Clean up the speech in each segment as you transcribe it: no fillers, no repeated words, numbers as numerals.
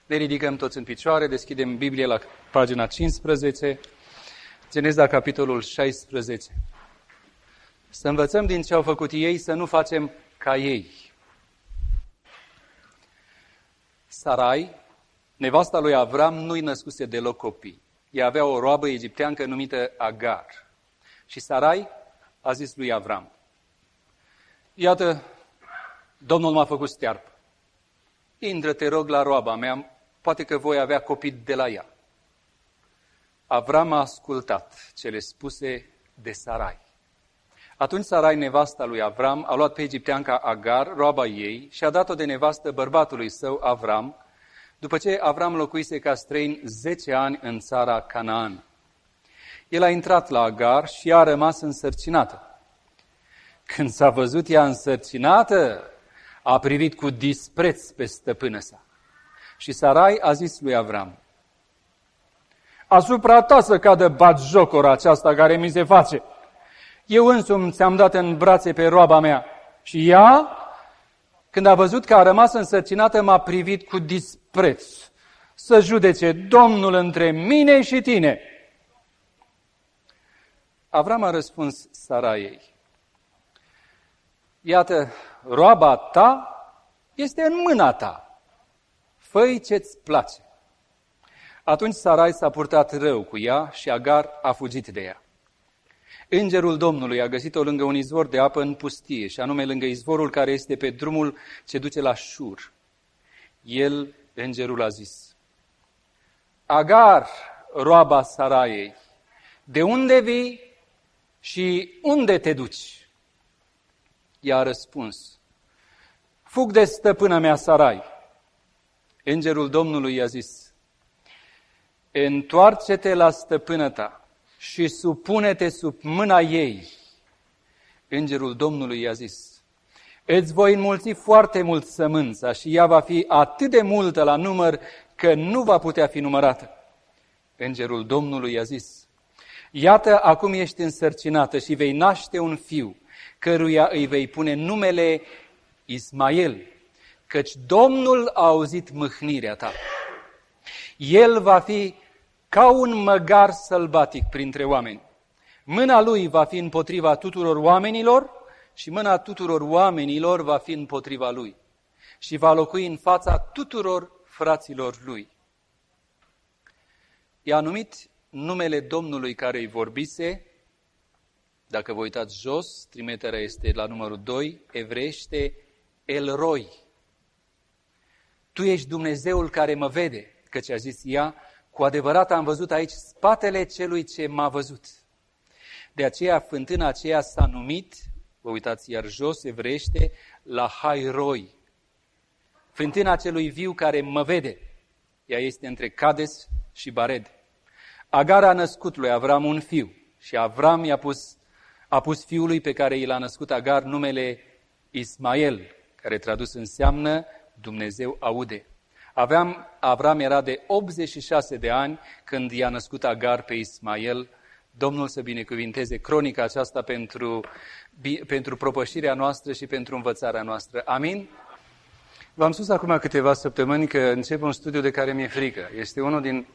Ne ridicăm toți în picioare, deschidem Biblia la pagina 15, Geneza, capitolul 16. Să învățăm din ce au făcut ei, să nu facem ca ei. Sarai, nevasta lui Avram, nu-i născuse deloc copii. Ea avea o roabă egipteancă numită Agar. Și Sarai a zis lui Avram: iată, Domnul m-a făcut stearpă. Intră, te rog, la roaba mea, poate că voi avea copii de la ea. Avram a ascultat cele spuse de Sarai. Atunci Sarai, nevasta lui Avram, a luat pe egipteanca Agar, roaba ei, și a dat-o de nevastă bărbatului său, Avram, după ce Avram locuise ca străin 10 ani în țara Canaan. El a intrat la Agar și ea a rămas însărcinată. Când s-a văzut ea însărcinată, a privit cu dispreț pe stăpână sa. Și Sarai a zis lui Avram: asupra ta să cadă batjocora aceasta care mi se face. Eu însumi ți-am dat în brațe pe roaba mea. Și ea, când a văzut că a rămas însărcinată, m-a privit cu dispreț. Să judece Domnul între mine și tine. Avram a răspuns Saraiei: iată, roaba ta este în mâna ta. Fă-i ce-ți place. Atunci Sarai s-a purtat rău cu ea și Agar a fugit de ea. Îngerul Domnului a găsit-o lângă un izvor de apă în pustie, și anume lângă izvorul care este pe drumul ce duce la Șur. Îngerul a zis: Agar, roaba Saraiei, de unde vii și unde te duci? Ea a răspuns: fug de stăpâna mea Sarai. Îngerul Domnului i-a zis: întoarce-te la stăpână ta și supune-te sub mâna ei. Îngerul Domnului i-a zis: îți voi înmulți foarte mult sămânța și ea va fi atât de multă la număr că nu va putea fi numărată. Îngerul Domnului i-a zis: iată, acum ești însărcinată și vei naște un fiu, căruia îi vei pune numele Ismael, căci Domnul a auzit mâhnirea ta. El va fi ca un măgar sălbatic printre oameni. Mâna lui va fi împotriva tuturor oamenilor și mâna tuturor oamenilor va fi împotriva lui. Și va locui în fața tuturor fraților lui. I-a numit numele Domnului care îi vorbise. Dacă vă uitați jos, trimiterea este la numărul 2, evreiește El-Roi. Tu ești Dumnezeul care mă vede, căci a zis ea: cu adevărat am văzut aici spatele celui ce m-a văzut. De aceea fântâna aceea s-a numit, vă uitați iar jos, evreiește, la Hai-Roi. Fântâna celui viu care mă vede. Ea este între Cades și Bared. Agar a născut lui Avram un fiu și Avram a pus fiului pe care i l-a născut Agar numele Ismael, care tradus înseamnă Dumnezeu aude. Avram era de 86 de ani când i-a născut Agar pe Ismael. Domnul să binecuvinteze cronica aceasta pentru propășirea noastră și pentru învățarea noastră. Amin? V-am spus acum câteva săptămâni că încep un studiu de care mi-e frică. Este unul din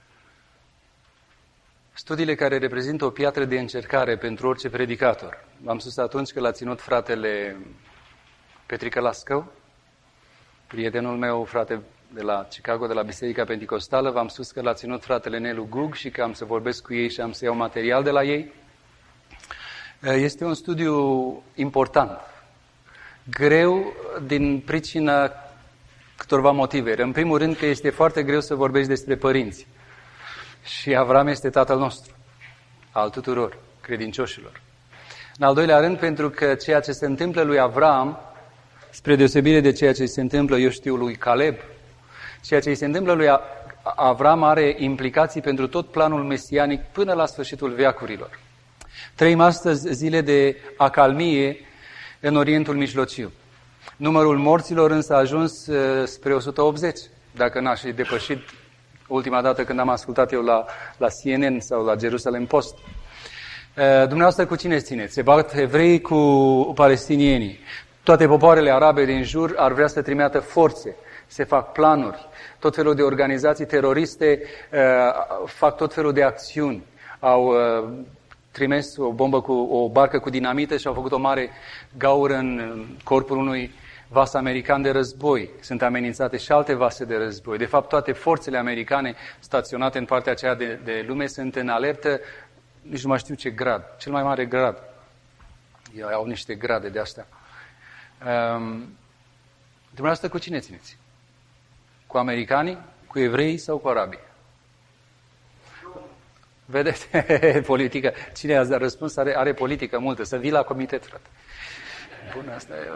studiile care reprezintă o piatră de încercare pentru orice predicator. V-am spus atunci că l-a ținut fratele Petrică Lascău, prietenul meu, frate de la Chicago, de la Biserica Pentecostală. V-am spus că l-a ținut fratele Nelu Gug și că am să vorbesc cu ei și am să iau material de la ei. Este un studiu important, greu din pricina câtorva motive. În primul rând că este foarte greu să vorbești despre părinți. Și Avram este tatăl nostru, al tuturor credincioșilor. În al doilea rând, pentru că ceea ce se întâmplă lui Avram, spre deosebire de ceea ce se întâmplă, eu știu, lui Caleb, ceea ce se întâmplă lui Avram are implicații pentru tot planul mesianic până la sfârșitul veacurilor. Trăim astăzi zile de acalmie în Orientul Mijlociu. Numărul morților însă a ajuns spre 180, dacă n-aș fi depășit ultima dată când am ascultat eu la CNN sau la Jerusalem Post. Dumneavoastră cu cine țineți? Se bat evreii cu palestinienii. Toate popoarele arabe din jur ar vrea să trimită forțe se fac planuri, tot felul de organizații teroriste fac tot felul de acțiuni. Au trimis o bombă o barcă cu dinamită și au făcut o mare gaură în corpul unui vas american de război. Sunt amenințate și alte vase de război. De fapt, toate forțele americane staționate în partea aceea de lume sunt în alertă, nici nu mai știu ce grad, cel mai mare grad. Ei au niște grade de astea. Dumneavoastră cu cine țineți? Cu americanii, cu evreii sau cu arabii? Vedeți? Politică. Cine a răspuns are politică multă. Să vii la comitet, frate. Bun, asta e...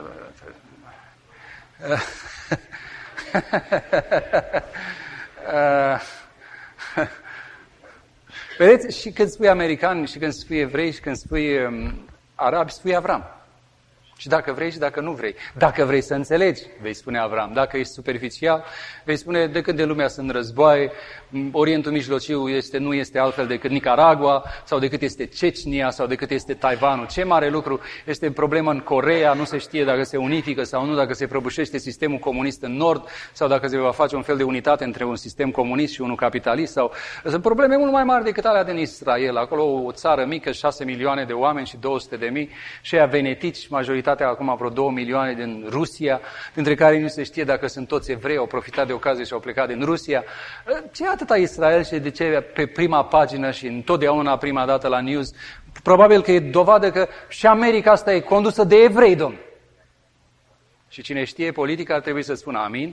Vedeți? Și când spui americani, și când spui evrei, și când spui arabi, spui Avram. Și dacă vrei și dacă nu vrei. Dacă vrei să înțelegi, vei spune Avram. Dacă ești superficial, vei spune de când de lumea sunt războaie, Orientul Mijlociu nu este altfel decât Nicaragua, sau decât este Cecnia, sau decât este Taiwanul. Ce mare lucru este problema în Coreea, nu se știe dacă se unifică sau nu, dacă se prăbușește sistemul comunist în nord, sau dacă se va face un fel de unitate între un sistem comunist și unul capitalist. Sunt probleme mult mai mari decât alea din Israel. Acolo o țară mică, 6 milioane de oameni și 200.000, și aia venetici, majoritatea acum vreo 2 milioane din Rusia, dintre care nu se știe dacă sunt toți evrei, au profitat de ocazie și au plecat din Rusia. Ce atâta Israel și de ce pe prima pagină și întotdeauna prima dată la news? Probabil că e dovadă că și America asta e condusă de evrei, domn. Și cine știe politica ar trebui să spună amin.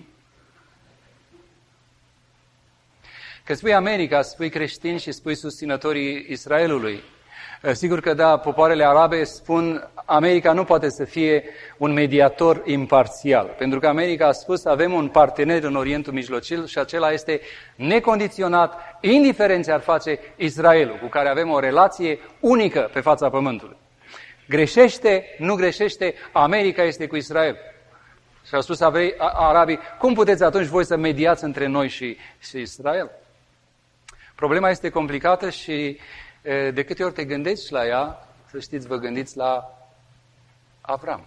Că spui America, spui creștini și spui susținătorii Israelului. Sigur că da, popoarele arabe spun America nu poate să fie un mediator imparțial, pentru că America a spus avem un partener în Orientul Mijlociu și acela este necondiționat, indiferent ce ar face Israelul, cu care avem o relație unică pe fața pământului. Greșește, nu greșește, America este cu Israel. Și au spus arabii, cum puteți atunci voi să mediați între noi și Israel? Problema este complicată și de câte ori te gândești la ea, să știți, vă gândiți la Avram.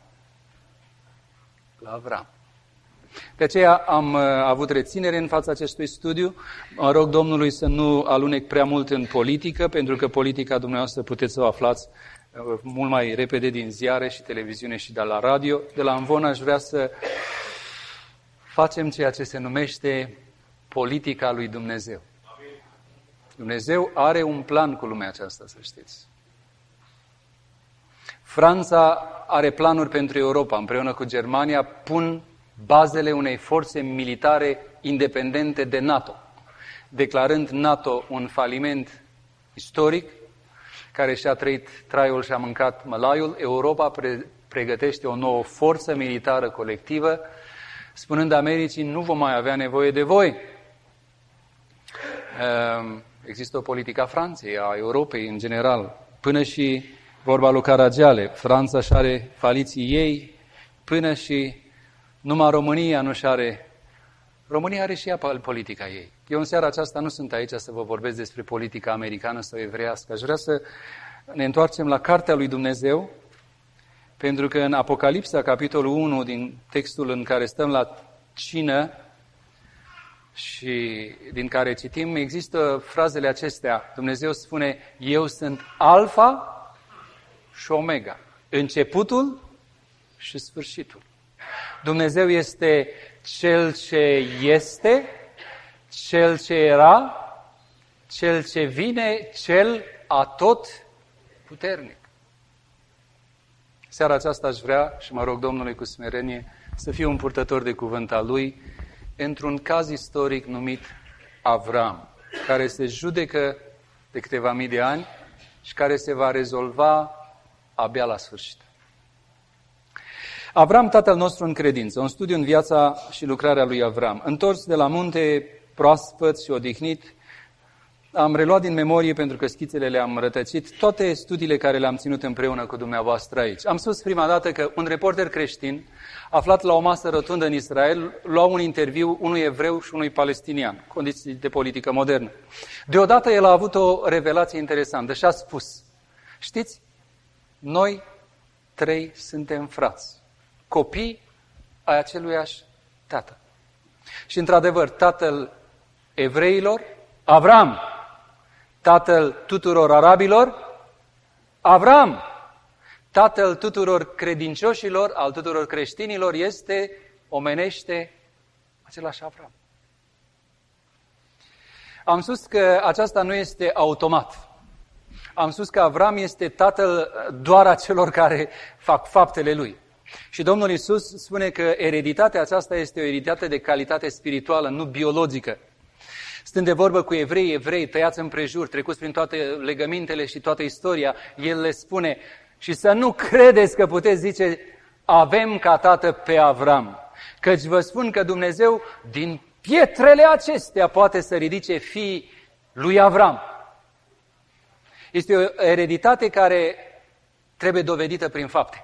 La Avram. De aceea am avut reținere în fața acestui studiu. Mă rog Domnului să nu alunec prea mult în politică, pentru că politica dumneavoastră puteți să o aflați mult mai repede din ziare și televiziune și de la radio. De la Amvon aș vrea să facem ceea ce se numește politica lui Dumnezeu. Dumnezeu are un plan cu lumea aceasta, să știți. Franța are planuri pentru Europa, împreună cu Germania, pun bazele unei forțe militare independente de NATO, declarând NATO un faliment istoric, care și-a trăit traiul și a mâncat mălaiul. Europa pregătește o nouă forță militară colectivă, spunând Americii, nu vom mai avea nevoie de voi. Există o politică a Franței, a Europei în general, până și vorba lui Caragiale, Franța și are faliții ei, până și numai România nu și are. România are și ea politica ei. Eu în seara aceasta nu sunt aici să vă vorbesc despre politica americană sau evreiască. Aș vrea să ne întoarcem la Cartea lui Dumnezeu, pentru că în Apocalipsa, capitolul 1, din textul în care stăm la cină, și din care citim, există frazele acestea. Dumnezeu spune, eu sunt Alfa și Omega, începutul și sfârșitul. Dumnezeu este Cel ce este, Cel ce era, Cel ce vine, Cel atot puternic. Seara aceasta aș vrea, și mă rog Domnului cu smerenie, să fiu un purtător de cuvânt al Lui, într-un caz istoric numit Avram, care se judecă de câteva mii de ani și care se va rezolva abia la sfârșit. Avram, tatăl nostru în credință, un studiu în viața și lucrarea lui Avram. Întors de la munte, proaspăt și odihnit, am reluat din memorie, pentru că schițele le-am rătăcit, toate studiile care le-am ținut împreună cu dumneavoastră aici. Am spus prima dată că un reporter creștin, aflat la o masă rotundă în Israel, lua un interviu unui evreu și unui palestinian, condiții de politică modernă. Deodată el a avut o revelație interesantă și a spus, știți, noi 3 suntem frați, copii ai aceluiași tată. Și într-adevăr, tatăl evreilor, Avram, tatăl tuturor arabilor, Avram, tatăl tuturor credincioșilor, al tuturor creștinilor, este omenește același Avram. Am spus că aceasta nu este automat. Am spus că Avram este tatăl doar a celor care fac faptele lui. Și Domnul Iisus spune că ereditatea aceasta este o ereditate de calitate spirituală, nu biologică. Stând de vorbă cu evrei tăiați împrejur, trecuți prin toate legămintele și toată istoria, El le spune, și să nu credeți că puteți zice, avem ca tată pe Avram, căci vă spun că Dumnezeu din pietrele acestea poate să ridice fiii lui Avram. Este o ereditate care trebuie dovedită prin fapte.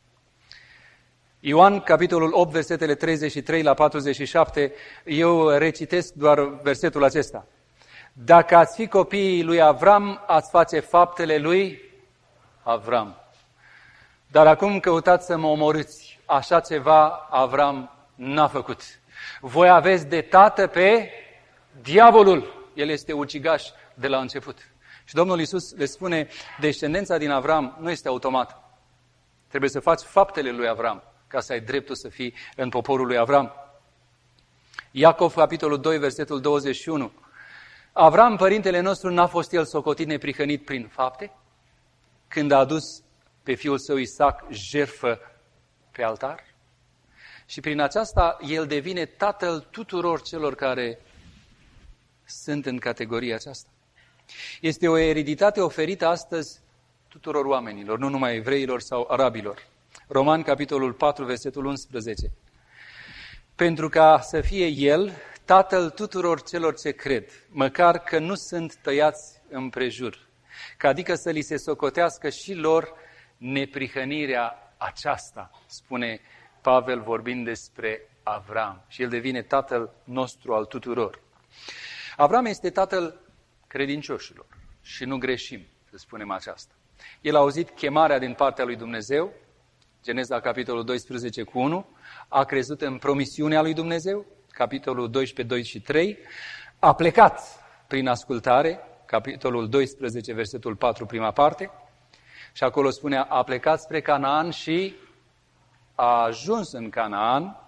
Ioan, capitolul 8, versetele 33 la 47, eu recitesc doar versetul acesta. Dacă ați fi copiii lui Avram, ați face faptele lui Avram. Dar acum căutați să mă omorâți. Așa ceva Avram n-a făcut. Voi aveți de tată pe diavolul. El este ucigaș de la început. Și Domnul Iisus le spune, descendența din Avram nu este automată. Trebuie să faci faptele lui Avram ca să ai dreptul să fii în poporul lui Avram. Iacov, capitolul 2, versetul 21. Avram, părintele nostru, n-a fost el socotit neprihănit prin fapte? Când a adus pe fiul său Isaac jertfă pe altar? Și prin aceasta el devine tatăl tuturor celor care sunt în categoria aceasta. Este o ereditate oferită astăzi tuturor oamenilor, nu numai evreilor sau arabilor. Roman, capitolul 4, versetul 11. Pentru ca să fie el tatăl tuturor celor ce cred, măcar că nu sunt tăiați împrejur, că adică să li se socotească și lor neprihănirea aceasta, spune Pavel vorbind despre Avram. Și el devine tatăl nostru al tuturor. Avram este tatăl credincioșilor și nu greșim să spunem aceasta. El a auzit chemarea din partea lui Dumnezeu, Geneza, capitolul 12 cu 1, a crezut în promisiunea lui Dumnezeu, capitolul 12, 2 și 3, a plecat prin ascultare, capitolul 12, versetul 4, prima parte, și acolo spunea, a plecat spre Canaan și a ajuns în Canaan,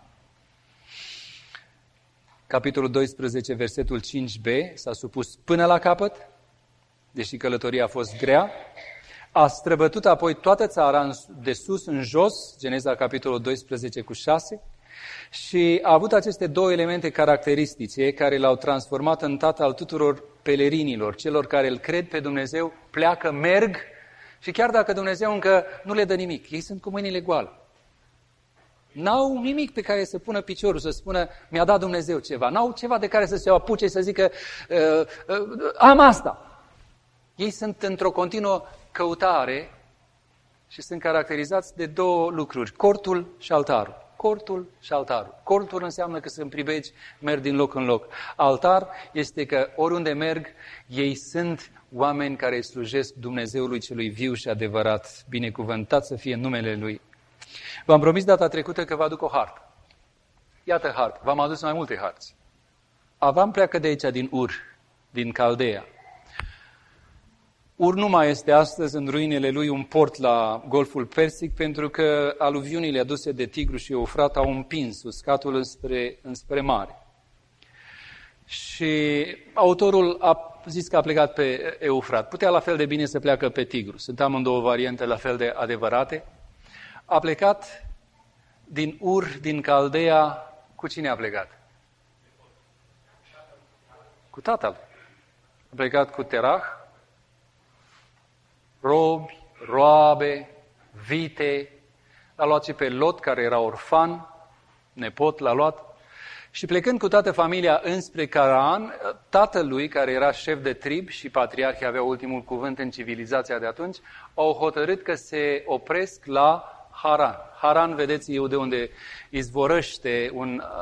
capitolul 12, versetul 5b, s-a supus până la capăt, deși călătoria a fost grea, a străbătut apoi toată țara de sus în jos, Geneza capitolul 12 cu 6, și a avut aceste două elemente caracteristice care l-au transformat în tată al tuturor pelerinilor, celor care îl cred pe Dumnezeu, pleacă, merg și chiar dacă Dumnezeu încă nu le dă nimic, ei sunt cu mâinile goale. N-au nimic pe care să pună piciorul, să spună, mi-a dat Dumnezeu ceva. N-au ceva de care să se apuce, să zică, am asta. Ei sunt într-o continuă căutare și sunt caracterizați de două lucruri, cortul și altarul. Cortul și altarul. Cortul înseamnă că sunt pribegi, merg din loc în loc. Altar este că oriunde merg, ei sunt oameni care îi slujesc Dumnezeului celui viu și adevărat. Binecuvântat să fie numele Lui. V-am promis data trecută că vă aduc o hartă. Iată hartă. V-am adus mai multe harți. Avram pleacă de aici, din Ur, din Caldea. Ur nu mai este astăzi în ruinele lui un port la Golful Persic, pentru că aluviunile aduse de Tigru și Eufrat au împins uscatul înspre mare. Și autorul a zis că a plecat pe Eufrat. Putea la fel de bine să pleacă pe Tigru. Sunt amândouă variante la fel de adevărate. A plecat din Ur, din Caldea. Cu cine a plecat? Cu tatăl. A plecat cu Terah, robi, roabe, vite. L-a luat și pe Lot, care era orfan, nepot, l-a luat. Și plecând cu toată familia înspre Canaan, tatălui, care era șef de trib și patriarhii aveau ultimul cuvânt în civilizația de atunci, au hotărât că se opresc la Haran. Haran, vedeți, eu de unde izvorăște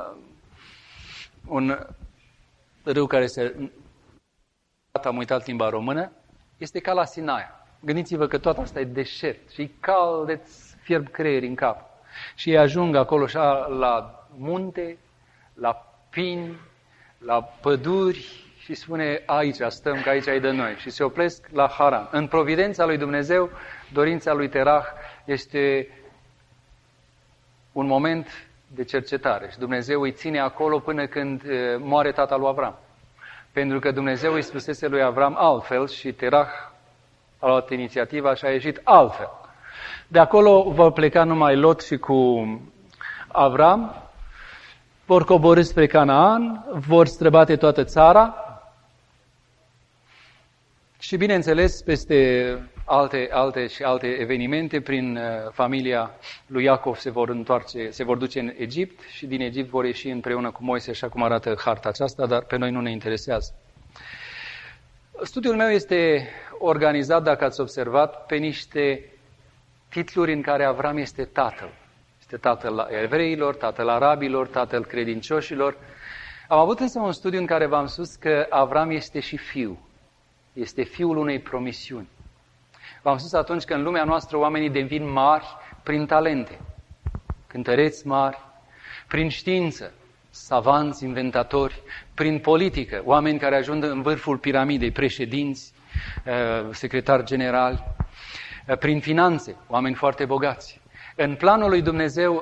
un râu care se... Am uitat limba română, este ca la Sinaia. Gândiți-vă că toată asta e deșert și e cald, îți fierb creierii în cap. Și ei ajung acolo așa la munte, la vini, la păduri și spune, aici stăm, că aici e de noi. Și se opresc la Haran. În providența lui Dumnezeu, dorința lui Terah este un moment de cercetare. Și Dumnezeu îi ține acolo până când moare tata lui Avram. Pentru că Dumnezeu îi spusese lui Avram altfel și Terah a luat inițiativa și a ieșit altfel. De acolo vor pleca numai Lot și cu Avram, vor coborî spre Canaan, vor străbate toată țara și, bineînțeles, peste alte evenimente, prin familia lui Iacov se vor duce în Egipt și din Egipt vor ieși împreună cu Moise, așa cum arată harta aceasta, dar pe noi nu ne interesează. Studiul meu este organizat, dacă ați observat, pe niște titluri în care Avram este tatăl. Este tatăl evreilor, tatăl arabilor, tatăl credincioșilor. Am avut însă un studiu în care v-am spus că Avram este și fiu. Este fiul unei promisiuni. V-am spus atunci că în lumea noastră oamenii devin mari prin talente, cântăreți mari, prin știință, savanți, inventatori, prin politică, oameni care ajung în vârful piramidei, președinți, secretari generali, prin finanțe, oameni foarte bogați. În planul lui Dumnezeu,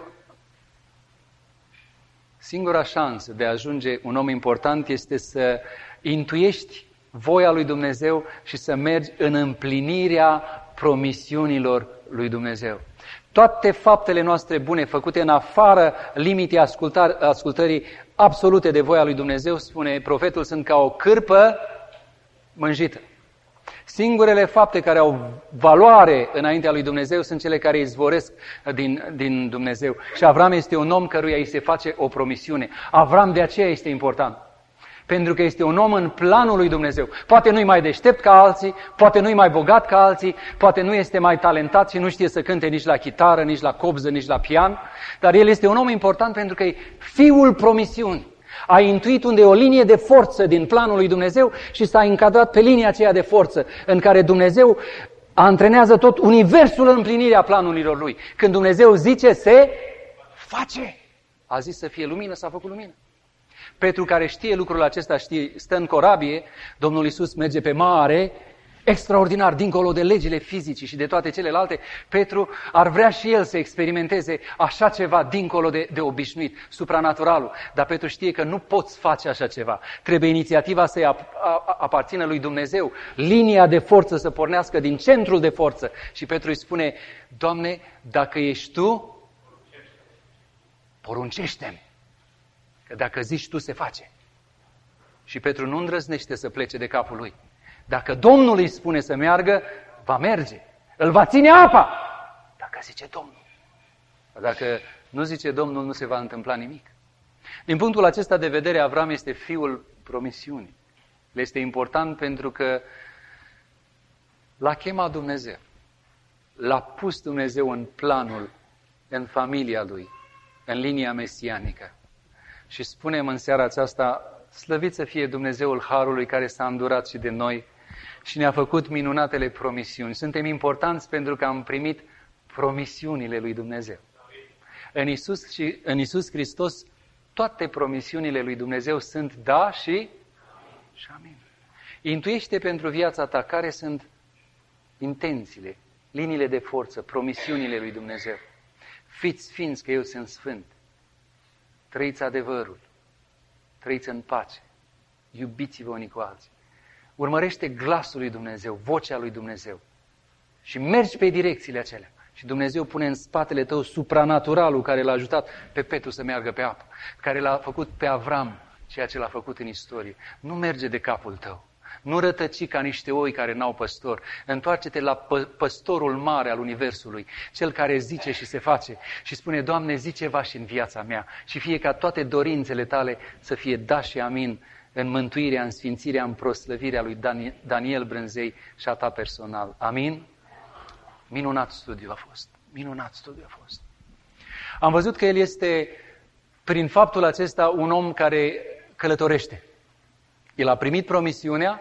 singura șansă de a ajunge un om important este să intuiești voia lui Dumnezeu și să mergi în împlinirea promisiunilor lui Dumnezeu. Toate faptele noastre bune, făcute în afară limitei ascultării absolute de voia lui Dumnezeu, spune profetul, sunt ca o cârpă mânjită. Singurele fapte care au valoare înaintea lui Dumnezeu sunt cele care izvoresc din Dumnezeu. Și Avram este un om căruia îi se face o promisiune. Avram de aceea este important. Pentru că este un om în planul lui Dumnezeu. Poate nu-i mai deștept ca alții, poate nu-i mai bogat ca alții, poate nu este mai talentat și nu știe să cânte nici la chitară, nici la cobză, nici la pian, dar el este un om important pentru că e fiul promisiunii. A intuit unde e o linie de forță din planul lui Dumnezeu și s-a încadrat pe linia aceea de forță în care Dumnezeu antrenează tot universul în împlinirea planurilor lui. Când Dumnezeu zice, se face. A zis să fie lumină, s-a făcut lumină. Petru, care știe lucrul acesta, stă în corabie, Domnul Iisus merge pe mare, extraordinar, dincolo de legile fizicii și de toate celelalte. Petru ar vrea și el să experimenteze așa ceva dincolo de obișnuit, supranaturalul. Dar Petru știe că nu poți face așa ceva. Trebuie inițiativa să-i aparțină lui Dumnezeu, linia de forță să pornească din centrul de forță. Și Petru îi spune, Doamne, dacă ești Tu, poruncește-mi. Că dacă zici Tu, se face. Și Petru nu îndrăznește să plece de capul lui. Dacă Domnul îi spune să meargă, va merge. Îl va ține apa. Dacă zice Domnul. Dacă nu zice Domnul, nu se va întâmpla nimic. Din punctul acesta de vedere, Avram este fiul promisiunii. El este important pentru că l-a chemat Dumnezeu. L-a pus Dumnezeu în planul, în familia lui, în linia mesianică. Și spunem în seara aceasta, slăvit să fie Dumnezeul Harului care s-a îndurat și de noi și ne-a făcut minunatele promisiuni. Suntem importanți pentru că am primit promisiunile lui Dumnezeu. În Iisus Hristos toate promisiunile lui Dumnezeu sunt da și amin. Intuiește pentru viața ta care sunt intențiile, liniile de forță, promisiunile lui Dumnezeu. Fiți sfinți că eu sunt sfânt. Trăiți adevărul. Trăiți în pace. Iubiți-vă unii cu alții. Urmărește glasul lui Dumnezeu, vocea lui Dumnezeu. Și mergi pe direcțiile acelea. Și Dumnezeu pune în spatele tău supranaturalul care l-a ajutat pe Petru să meargă pe apă. Care l-a făcut pe Avram, ceea ce l-a făcut în istorie. Nu merge de capul tău. Nu rătăci ca niște oi care n-au păstor. Întoarce-te la păstorul mare al universului, cel care zice și se face și spune, Doamne, zi ceva și în viața mea și fie ca toate dorințele tale să fie da și amin în mântuirea, în sfințirea, în proslăvirea lui Daniel Brânzei și a ta personal. Amin? Minunat studiu a fost. Minunat studiu a fost. Am văzut că el este, prin faptul acesta, un om care călătorește. El a primit promisiunea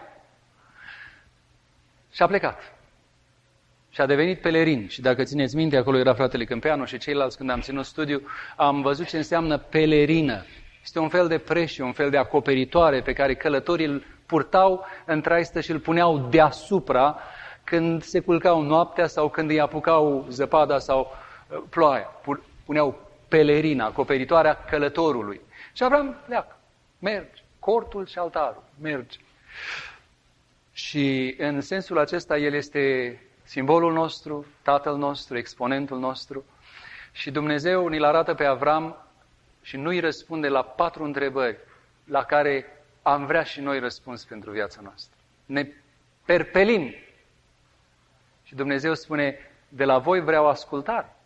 și a plecat. Și a devenit pelerin. Și dacă țineți minte, acolo era fratele Câmpeanu și ceilalți, când am ținut studiu, am văzut ce înseamnă pelerină. Este un fel de preș, un fel de acoperitoare pe care călătorii îl purtau în traistă și îl puneau deasupra când se culcau noaptea sau când îi apucau zăpada sau ploaia. Puneau pelerina, acoperitoarea călătorului. Și Avram pleacă, merge, cortul și altarul, merge. Și în sensul acesta el este simbolul nostru, tatăl nostru, exponentul nostru. Și Dumnezeu ni-l arată pe Avram și nu-i răspunde la 4 întrebări la care am vrea și noi răspuns pentru viața noastră. Ne perpelim. Și Dumnezeu spune, de la voi vreau ascultare.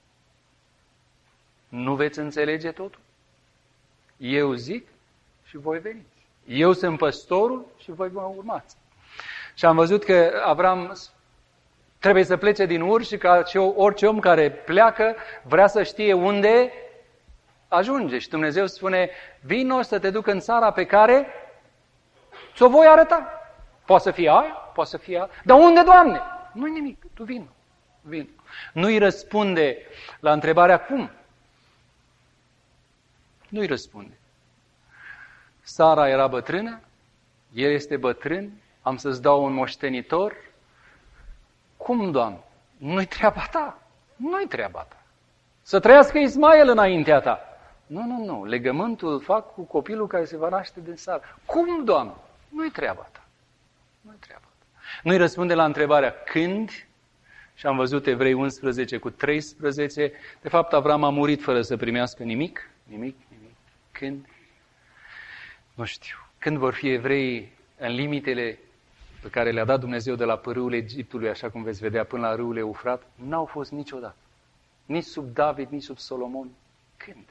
Nu veți înțelege totul? Eu zic și voi veniți. Eu sunt păstorul și voi mă urmați. Și am văzut că Avram trebuie să plece din Ur și ca orice om care pleacă vrea să știe unde ajunge. Și Dumnezeu spune, vino să te duc în țara pe care ți-o voi arăta. Poate să fie aia, poate să fie aia. Dar unde, Doamne? Nu-i nimic, tu vino. Nu-i răspunde la întrebarea cum. Nu-i răspunde. Sara era bătrână, el este bătrân, am să-ți dau un moștenitor. Cum, Doamne? Nu-i treaba ta. Nu-i treaba ta. Să trăiască Ismael înaintea ta. Nu. Legământul îl fac cu copilul care se va naște din Sara. Cum, Doamne? Nu-i treaba ta. Nu-i treaba ta. Nu-i răspunde la întrebarea când. Și am văzut Evrei 11:13. De fapt, Avram a murit fără să primească nimic. Când? Nu știu. Când vor fi evreii în limitele pe care le-a dat Dumnezeu de la pârâul Egiptului, așa cum veți vedea, până la râul Eufrat, n-au fost niciodată. Nici sub David, nici sub Solomon. Când?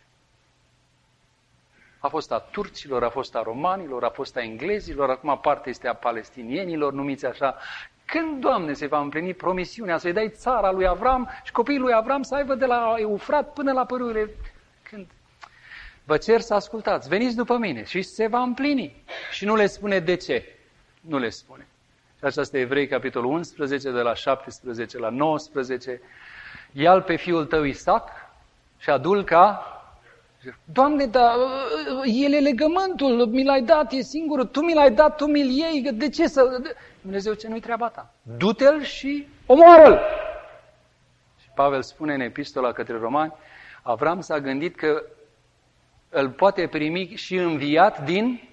A fost a turcilor, a fost a romanilor, a fost a englezilor, acum parte este a palestinienilor, numiți așa. Când, Doamne, se va împlini promisiunea să-i dai țara lui Avram și copiii lui Avram să aibă de la Eufrat până la pârâul? Când? Vă cer să ascultați, veniți după mine și se va împlini. Și nu le spune de ce. Nu le spune. Și așa este Evrei, capitolul 11, de la 17 la 19. Ia-l pe fiul tău Isaac și adu-l ca... Doamne, dar el e legământul, mi l-ai dat, e singurul, tu mi l-ai dat, tu mi-l iei, de ce să... Dumnezeu ce nu-i treaba ta? Du-te-l și omoară-l! Și Pavel spune în epistola către Romani, Avram s-a gândit că îl poate primi și înviat din...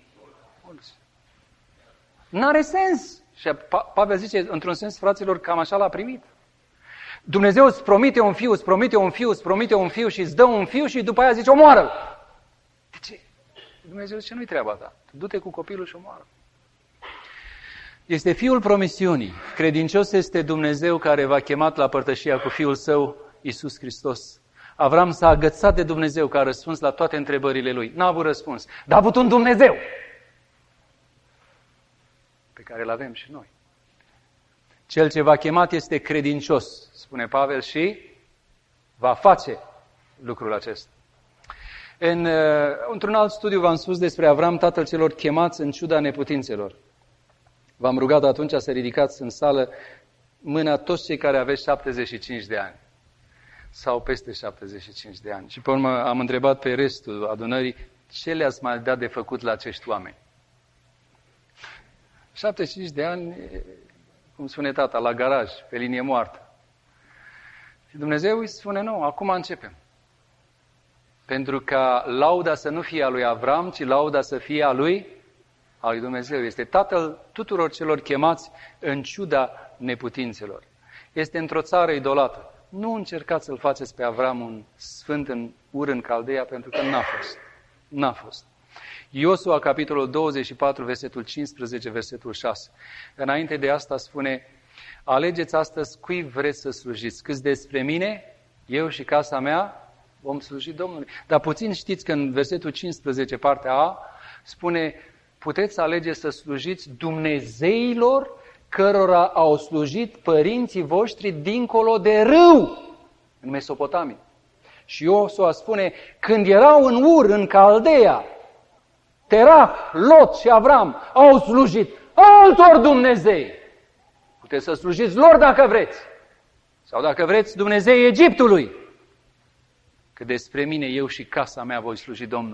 N-are sens. Și Pavel zice, într-un sens, fraților, cam așa l-a primit. Dumnezeu îți promite un fiu, îți promite un fiu și îți dă un fiu și după aia zice, omoară-l. De ce? Dumnezeu zice, nu-i treaba ta. Du-te cu copilul și omoară-l. Este fiul promisiunii. Credincios este Dumnezeu care v-a chemat la părtășia cu Fiul Său, Iisus Hristos. Avram s-a agățat de Dumnezeu că a răspuns la toate întrebările lui. N-a avut răspuns, dar a avut un Dumnezeu pe care îl avem și noi. Cel ce v-a chemat este credincios, spune Pavel, și va face lucrul acesta. Într-un alt studiu v-am spus despre Avram, tatăl celor chemați în ciuda neputințelor. V-am rugat atunci să ridicați în sală mâna toți cei care aveți 75 de ani sau peste 75 de ani. Și pe urmă am întrebat pe restul adunării ce le-ați mai dat de făcut la acești oameni. 75 de ani, cum spune tata, la garaj, pe linie moartă. Și Dumnezeu îi spune, nu, acum începem. Pentru ca lauda să nu fie a lui Avram, ci lauda să fie a lui Dumnezeu. Este Tatăl tuturor celor chemați în ciuda neputințelor. Este într-o țară idolată. Nu încercați să-l faceți pe Avram un sfânt în Ur, în Caldeia, pentru că n-a fost. Iosua, capitolul 24, versetul 15, versetul 6. Înainte de asta spune, alegeți astăzi cui vreți să slujiți. Câți despre mine, eu și casa mea vom sluji Domnului. Dar puțin știți că în versetul 15, partea A, spune, puteți alege să slujiți Dumnezeilor cărora au slujit părinții voștri dincolo de râu, în Mesopotamie. Și Iosua spune, când erau în Ur, în Caldeia, Terah, Lot și Avram au slujit altor Dumnezei. Puteți să slujiți lor dacă vreți. Sau dacă vreți, Dumnezeii Egiptului. Că despre mine, eu și casa mea voi sluji Domnului.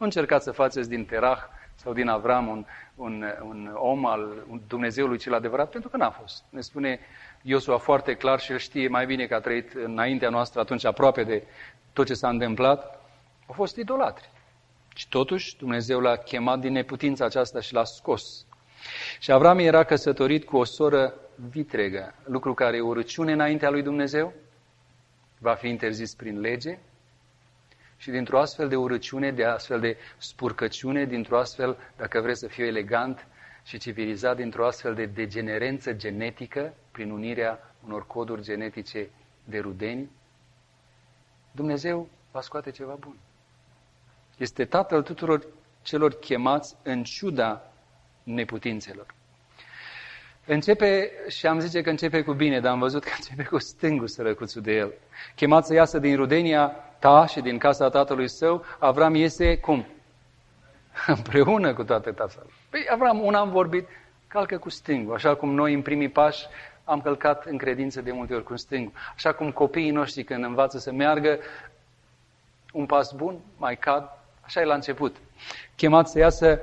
Nu încercați să faceți din Terah sau din Avram un om al Dumnezeului cel adevărat, pentru că n-a fost. Ne spune Iosua foarte clar și el știe mai bine că a trăit înaintea noastră atunci aproape de tot ce s-a întâmplat. Au fost idolatri. Și totuși Dumnezeu l-a chemat din neputința aceasta și l-a scos. Și Avram era căsătorit cu o soră vitregă, lucru care e urăciune înaintea lui Dumnezeu, va fi interzis prin lege și dintr-o astfel de urăciune, de astfel de spurcăciune, dintr-o astfel, dacă vreți să fiu elegant și civilizat, dintr-o astfel de degenerență genetică, prin unirea unor coduri genetice de rudeni, Dumnezeu va scoate ceva bun. Este Tatăl tuturor celor chemați în ciuda neputințelor. Începe, și am zice că începe cu bine, dar am văzut că începe cu stângul sărăcuțul de el. Chemat să iasă din rudenia ta și din casa tatălui său, Avram iese cum? Împreună cu toate tatăl. Păi Avram, am vorbit, calcă cu stângul, așa cum noi în primii pași am călcat în credință de multe ori cu stângul. Așa cum copiii noștri când învață să meargă un pas bun, mai cad, așa e la început. Chemat să iasă,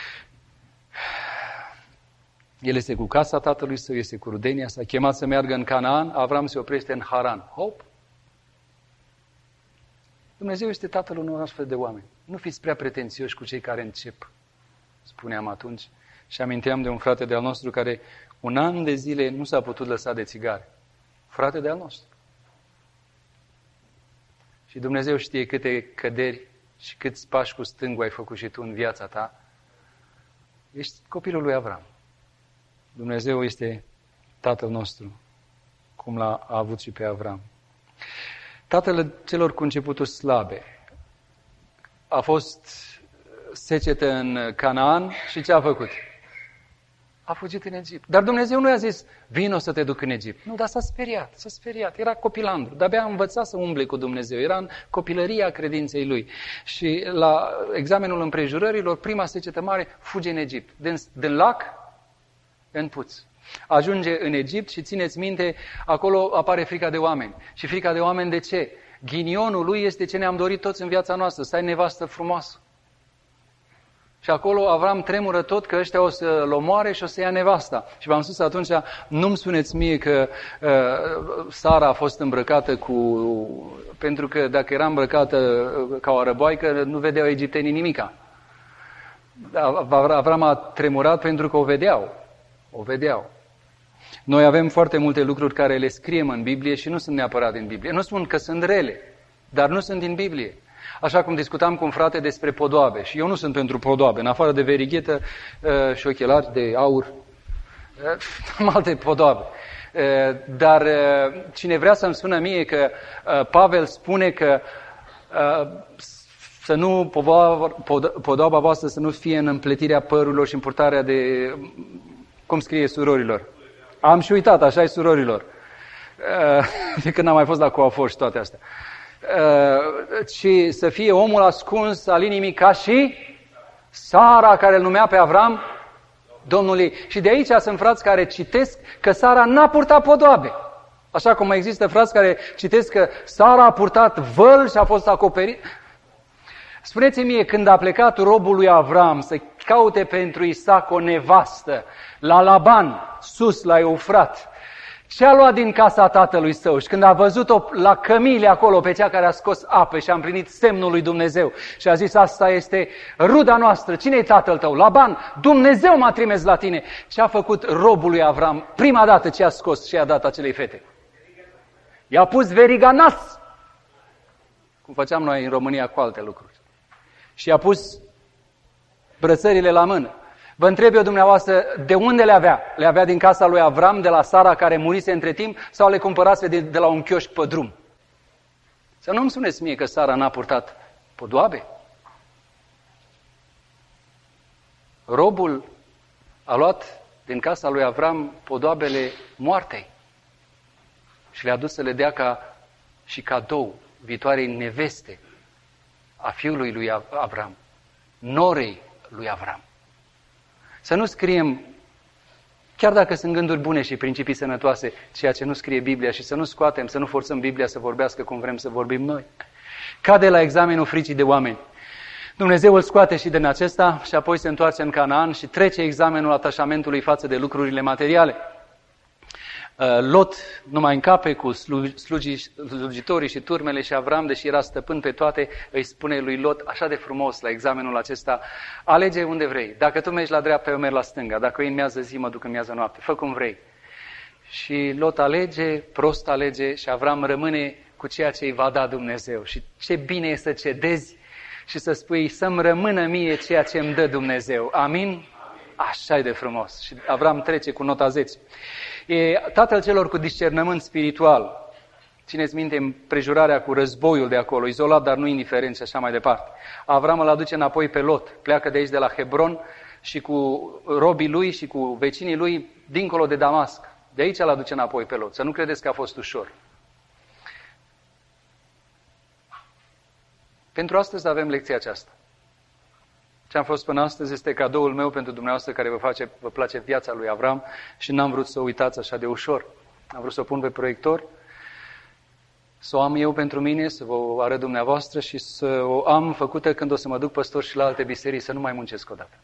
el este cu casa tatălui său, este cu rudenia sa, chemat să meargă în Canaan, Avram se oprește în Haran. Hop! Dumnezeu este Tatăl unor astfel de oameni. Nu fiți prea pretențioși cu cei care încep, spuneam atunci. Și aminteam de un frate de-al nostru care un an de zile nu s-a putut lăsa de țigare. Frate de-al nostru. Și Dumnezeu știe câte căderi și câți pași cu stângul ai făcut și tu în viața ta. Ești copilul lui Avram. Dumnezeu este Tatăl nostru, cum l-a avut și pe Avram. Tatăl celor cu începutul slabe. A fost secetă în Canaan și ce a făcut? A fugit în Egipt. Dar Dumnezeu nu i-a zis, vino să te duc în Egipt. Nu, dar s-a speriat. Era copilandru. De-abia a învățat să umble cu Dumnezeu. Era în copilăria credinței lui. Și la examenul împrejurărilor, prima secetă mare, fuge în Egipt. Din lac în puț. Ajunge în Egipt și țineți minte, acolo apare frica de oameni. Și frica de oameni de ce? Ghinionul lui este ce ne-am dorit toți în viața noastră, să ai nevastă frumoasă. Și acolo Avram tremură tot că ăștia o să-l omoare și o să ia nevasta. Și v-am spus atunci, nu-mi spuneți mie că Sara a fost îmbrăcată pentru că dacă era îmbrăcată ca o arăboaică, nu vedeau egiptenii nimica. Avram a tremurat pentru că o vedeau. Noi avem foarte multe lucruri care le scriem în Biblie și nu sunt neapărat din Biblie. Nu spun că sunt rele, dar nu sunt din Biblie. Așa cum discutam cu un frate despre podoabe. Și eu nu sunt pentru podoabe. În afară de verighetă și ochelari de aur, am alte podoabe. Dar cine vrea să-mi spună mie că Pavel spune că să nu podoaba voastră să nu fie în împletirea părurilor și în purtarea de... Cum scrie surorilor? Am și uitat, așa e surorilor. De când am mai fost la coafor și toate astea. Și să fie omul ascuns al inimii ca și Sara, care îl numea pe Avram Domnului. Și de aici sunt frați care citesc că Sara n-a purtat podoabe. Așa cum există frați care citesc că Sara a purtat văl și a fost acoperit. Spuneți-mi mie, când a plecat robul lui Avram să caute pentru Isaac o nevastă la Laban, sus la Eufrat, ce a luat din casa tatălui său? Și când a văzut-o la cămile acolo pe cea care a scos ape și a împlinit semnul lui Dumnezeu și a zis, asta este ruda noastră, cine e tatăl tău? Laban, Dumnezeu m-a trimis la tine. Ce a făcut robul lui Avram prima dată ce a scos și a dat acelei fete? I-a pus veriga în nas, cum făceam noi în România cu alte lucruri. Și i-a pus brățările la mână. Vă întreb eu dumneavoastră, de unde le avea? Le avea din casa lui Avram, de la Sara care murise între timp, sau le cumpărase de la un chioșc pe drum? Să nu-mi spuneți mie că Sara n-a purtat podoabe. Robul a luat din casa lui Avram podoabele moartei și le-a dus să le dea ca și cadou viitoarei neveste a fiului lui Avram, norei lui Avram. Să nu scriem, chiar dacă sunt gânduri bune și principii sănătoase, ceea ce nu scrie Biblia și să nu scoatem, să nu forțăm Biblia să vorbească cum vrem să vorbim noi. Cade la examenul fricii de oameni. Dumnezeu îl scoate și din acesta și apoi se întoarce în Canaan și trece examenul atașamentului față de lucrurile materiale. Lot nu mai încape cu slujitorii și turmele și Avram, deși era stăpân pe toate, îi spune lui Lot așa de frumos la examenul acesta: alege unde vrei, dacă tu mergi la dreapta, eu merg la stânga, dacă eu în miază zi, mă duc în miază noapte, fă cum vrei. Și Lot alege, prost alege și Avram rămâne cu ceea ce îi va da Dumnezeu. Și ce bine e să cedezi și să spui: să-mi rămână mie ceea ce îmi dă Dumnezeu. Amin? Așa e de frumos. Și Avram trece cu nota 10. E tatăl celor cu discernământ spiritual. Țineți minte împrejurarea cu războiul de acolo, izolat, dar nu indiferent și așa mai departe. Avram îl aduce înapoi pe Lot, pleacă de aici de la Hebron și cu robii lui și cu vecinii lui dincolo de Damasc. De aici îl aduce înapoi pe Lot. Să nu credeți că a fost ușor. Pentru astăzi avem lecția aceasta. Ce am fost până astăzi este cadoul meu pentru dumneavoastră care vă place viața lui Avram și n-am vrut să o uitați așa de ușor. Am vrut să o pun pe proiector, să o am eu pentru mine, să vă arăt dumneavoastră și să o am făcută când o să mă duc păstor și la alte biserici, să nu mai muncesc odată.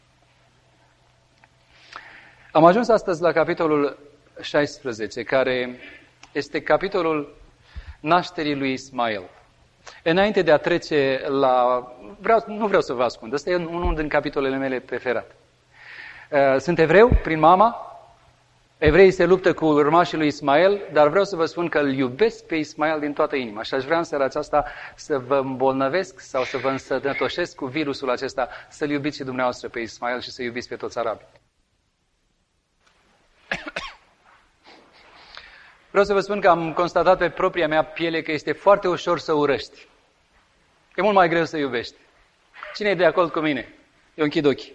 Am ajuns astăzi la capitolul 16, care este capitolul nașterii lui Ismael. Înainte de a trece la... Nu vreau să vă ascund, ăsta e unul din capitolele mele preferate. Sunt evreu prin mama, evreii se luptă cu urmașii lui Ismael, dar vreau să vă spun că îl iubesc pe Ismael din toată inima. Și aș vrea în seara aceasta să vă îmbolnăvesc sau să vă însănătoșesc cu virusul acesta, să-l iubiți și dumneavoastră pe Ismael și să iubiți pe toți arabii. Vreau să vă spun că am constatat pe propria mea piele că este foarte ușor să urăști. E mult mai greu să iubești. Cine e de acord cu mine? Eu închid ochii.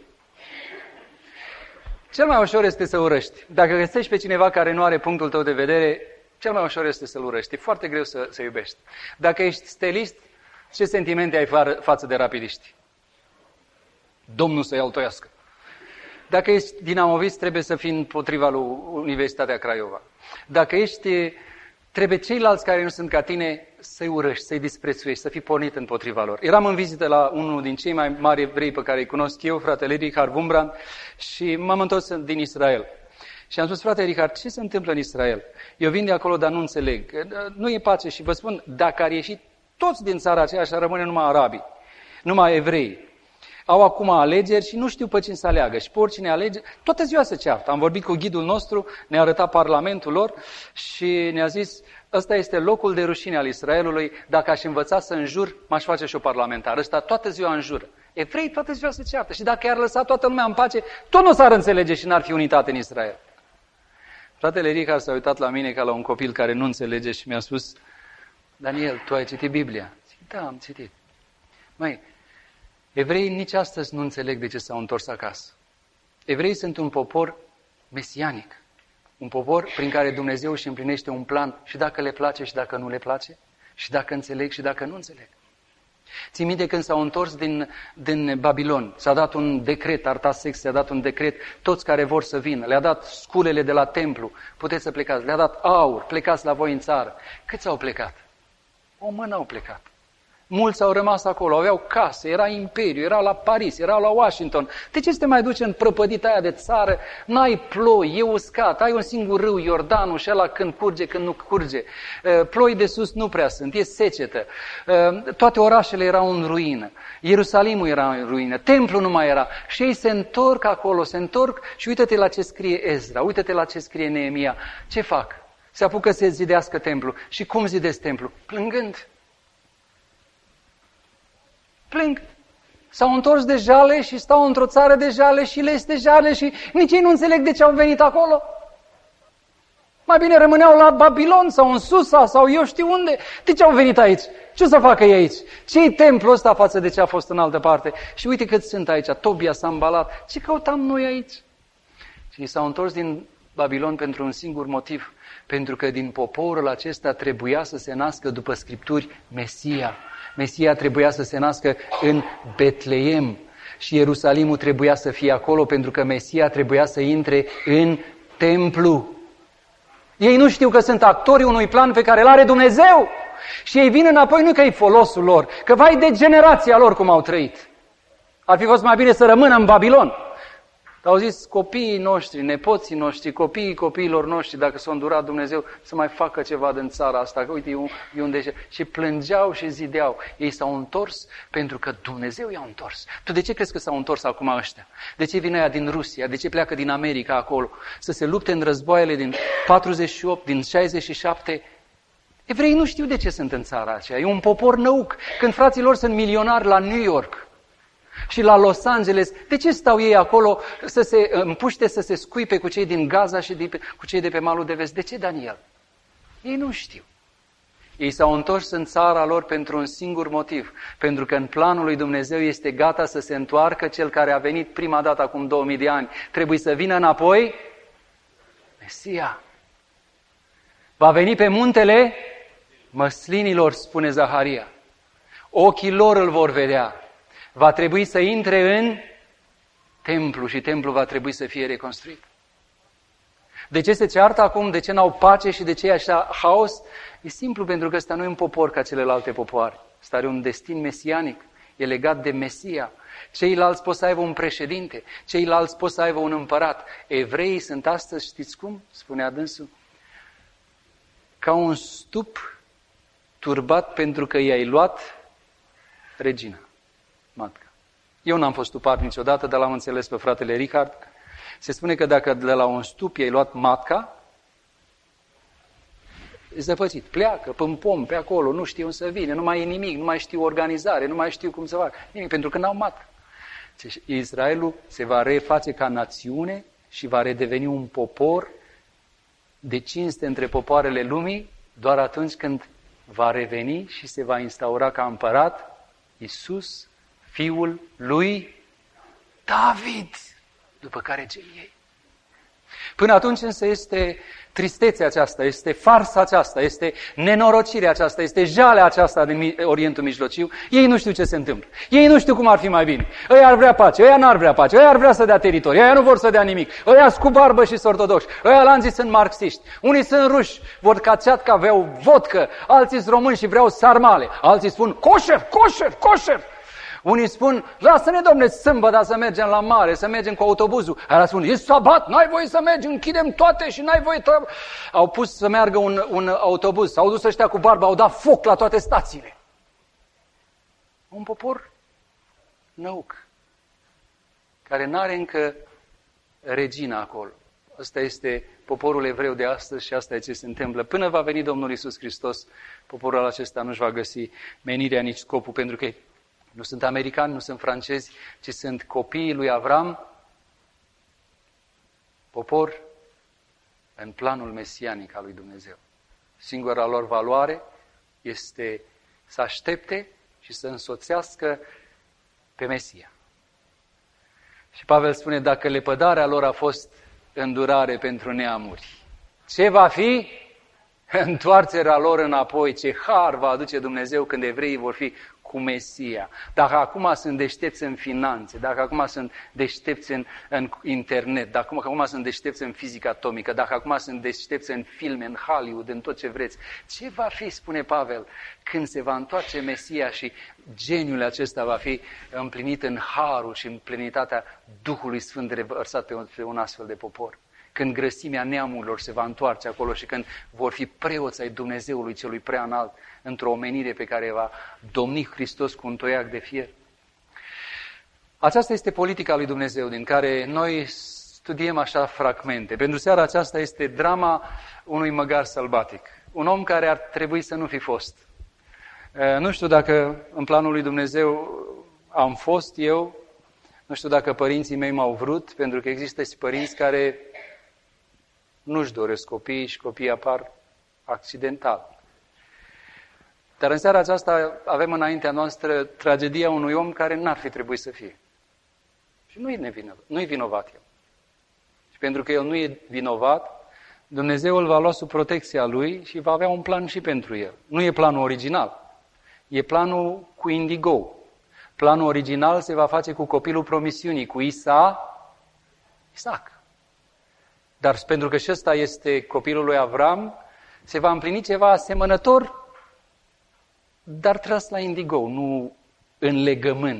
Cel mai ușor este să urăști. Dacă găsești pe cineva care nu are punctul tău de vedere, cel mai ușor este să-l urăști. E foarte greu să iubești. Dacă ești stelist, ce sentimente ai față de rapidiști? Domnul să-i altoiască. Dacă ești dinamovist, trebuie să fii împotriva lui Universitatea Craiova. Dacă trebuie ceilalți care nu sunt ca tine să-i urăști, să-i disprețuiești, să fii pornit împotriva lor. Eram în vizită la unul din cei mai mari evrei pe care îi cunosc eu, fratele Richard Wurmbrand, și m-am întors din Israel. Și am spus: frate Richard, ce se întâmplă în Israel? Eu vin de acolo, dar nu înțeleg. Nu e pace și vă spun, dacă ar ieși toți din țara aceea, așa rămâne numai arabii, numai evrei. Au acum alegeri și nu știu pe cine să aleagă. Și pe oricine alege, toată ziua se ceartă. Am vorbit cu ghidul nostru, ne-a arătat parlamentul lor și ne-a zis: ăsta este locul de rușine al Israelului, dacă aș învăța să înjur, m-aș face și o parlamentar. Ăsta toată ziua înjură. Evrei toată ziua se ceartă și dacă i-ar lăsa toată lumea în pace, tot nu s-ar înțelege și n-ar fi unitate în Israel. Fratele Richard s-a uitat la mine ca la un copil care nu înțelege și mi-a spus: Daniel, tu ai citit Biblia? Zic: da, am citit. Măi, evreii nici astăzi nu înțeleg de ce s-au întors acasă. Evreii sunt un popor mesianic, un popor prin care Dumnezeu își împlinește un plan și dacă le place și dacă nu le place, și dacă înțeleg și dacă nu înțeleg. Ții minte când s-au întors din Babilon, s-a dat un decret, Artaxerxes s-a dat un decret, toți care vor să vină, le-a dat sculele de la templu, puteți să plecați, le-a dat aur, plecați la voi în țară. Câți au plecat? O mână au plecat. Mulți au rămas acolo, aveau case, era imperiu, era la Paris, era la Washington. De ce să te mai duci în prăpădita aia de țară? N-ai ploi, e uscat, ai un singur râu, Iordanul, și ăla când curge, când nu curge. Ploi de sus nu prea sunt, e secetă. Toate orașele erau în ruină. Ierusalimul era în ruină, templul nu mai era. Și ei se întorc acolo, se întorc și uită-te la ce scrie Ezra, uită-te la ce scrie Neemia. Ce fac? Se apucă să zidească templul. Și cum zidesc templul? Plângând. Plâng. S-au întors de jale și stau într-o țară de jale și le este jale și nici ei nu înțeleg de ce au venit acolo. Mai bine rămâneau la Babilon sau în Susa sau eu știu unde. De ce au venit aici? Ce o să facă ei aici? Ce-i templul ăsta față de ce a fost în altă parte? Și uite cât sunt aici. Tobia, Sanbalat. Ce căutam noi aici? Și s-au întors din Babilon pentru un singur motiv. Pentru că din poporul acesta trebuia să se nască după Scripturi Mesia. Mesia trebuia să se nască în Betleem și Ierusalimul trebuia să fie acolo pentru că Mesia trebuia să intre în templu. Ei nu știu că sunt actorii unui plan pe care îl are Dumnezeu și ei vin înapoi nu că e folosul lor, că vai de generația lor cum au trăit. Ar fi fost mai bine să rămână în Babilon. Au zis copiii noștri, nepoții noștri, copiii copiilor noștri, dacă s-a îndurat Dumnezeu, să mai facă ceva din țara asta, că uite, e un deșert. Și plângeau și zideau. Ei s-au întors pentru că Dumnezeu i-a întors. Tu de ce crezi că s-au întors acum ăștia? De ce vine aia din Rusia? De ce pleacă din America acolo? Să se lupte în războaiele din 48, din 67? Evreii nu știu de ce sunt în țara aceea. E un popor năuc. Când frații lor sunt milionari la New York și la Los Angeles, de ce stau ei acolo să se împuște, să se scuipe cu cei din Gaza și cu cei de pe malul de vest? De ce, Daniel? Ei nu știu. Ei s-au întors în țara lor pentru un singur motiv. Pentru că în planul lui Dumnezeu este gata să se întoarcă cel care a venit prima dată acum 2000 de ani. Trebuie să vină înapoi Mesia. Va veni pe muntele măslinilor, spune Zaharia. Ochii lor îl vor vedea. Va trebui să intre în templu și templul va trebui să fie reconstruit. De ce se ceartă acum? De ce n-au pace și de ce e așa haos? E simplu, pentru că ăsta nu e un popor ca celelalte popoare. Ăsta are un destin mesianic. E legat de Mesia. Ceilalți pot să aibă un președinte. Ceilalți pot să aibă un împărat. Evreii sunt astăzi, știți cum? Spunea dânsul. Ca un stup turbat pentru că i-ai luat regina, matca. Eu n-am fost stupat niciodată, dar l-am înțeles pe fratele Richard. Se spune că dacă de la un stup i-ai luat matca, e zăpățit. Pleacă pe pom, pe acolo, nu știu unde să vină, nu mai e nimic, nu mai știu organizare, nu mai știu cum să facă. Nimic, pentru că n-au matcă. Israelul se va reface ca națiune și va redeveni un popor de cinste între popoarele lumii doar atunci când va reveni și se va instaura ca împărat Iisus, fiul lui David, după care cei ei. Până atunci însă este tristețea aceasta, este farsa aceasta, este nenorocirea aceasta, este jalea aceasta din Orientul Mijlociu. Ei nu știu ce se întâmplă. Ei nu știu cum ar fi mai bine. Ăia ar vrea pace, ăia n-ar vrea pace, ăia ar vrea să dea teritorii, ăia nu vor să dea nimic. Ăia sunt cu barbă și sunt ortodoxi, ăia lanții sunt marxiști. Unii sunt ruși, vodka țeatca, vreau vodcă, alții sunt români și vreau sarmale. Alții spun coșer, coșer, coșer. Unii spun, lasă-ne, domne, sâmbătă să mergem la mare, să mergem cu autobuzul. Aia spun, e sabat, n-ai voie să mergi, închidem toate și n-ai voie... Au pus să meargă un autobuz, s-au dus ăștia cu barba, au dat foc la toate stațiile. Un popor năuc, care n-are încă regina acolo. Ăsta este poporul evreu de astăzi și asta e ce se întâmplă. Până va veni Domnul Iisus Hristos, poporul acesta nu-și va găsi menirea, nici scopul, pentru că nu sunt americani, nu sunt francezi, ci sunt copiii lui Avram, popor în planul mesianic al lui Dumnezeu. Singura lor valoare este să aștepte și să însoțească pe Mesia. Și Pavel spune, dacă lepădarea lor a fost îndurare pentru neamuri, ce va fi? Întoarcerea lor înapoi, ce har va aduce Dumnezeu când evreii vor fi cu Mesia. Dacă acum sunt deștepți în finanțe, dacă acum sunt deștepți în internet, dacă acum sunt deștepți în fizică atomică, dacă acum sunt deștepți în filme, în Hollywood, în tot ce vreți, ce va fi, spune Pavel, când se va întoarce Mesia și geniul acesta va fi împlinit în harul și în plenitatea Duhului Sfânt revărsat pe un astfel de popor? Când grăsimea neamurilor se va întoarce acolo și când vor fi preoți ai Dumnezeului celui prea înalt într-o omenire pe care va domni Hristos cu un toiac de fier. Aceasta este politica lui Dumnezeu, din care noi studiem așa fragmente. Pentru seara aceasta este drama unui măgar sălbatic. Un om care ar trebui să nu fi fost. Nu știu dacă în planul lui Dumnezeu am fost eu, nu știu dacă părinții mei m-au vrut, pentru că există și părinți care nu-și doresc copiii și copiii apar accidental. Dar în seara aceasta avem înaintea noastră tragedia unui om care n-ar fi trebuit să fie. Și nu-i vinovat el. Și pentru că el nu e vinovat, Dumnezeu îl va lua sub protecția lui și va avea un plan și pentru el. Nu e planul original, e planul cu Indigo. Planul original se va face cu copilul promisiunii, cu Isaac. Dar pentru că și ăsta este copilul lui Avram, se va împlini ceva asemănător, dar tras la Indigo, nu în legământ,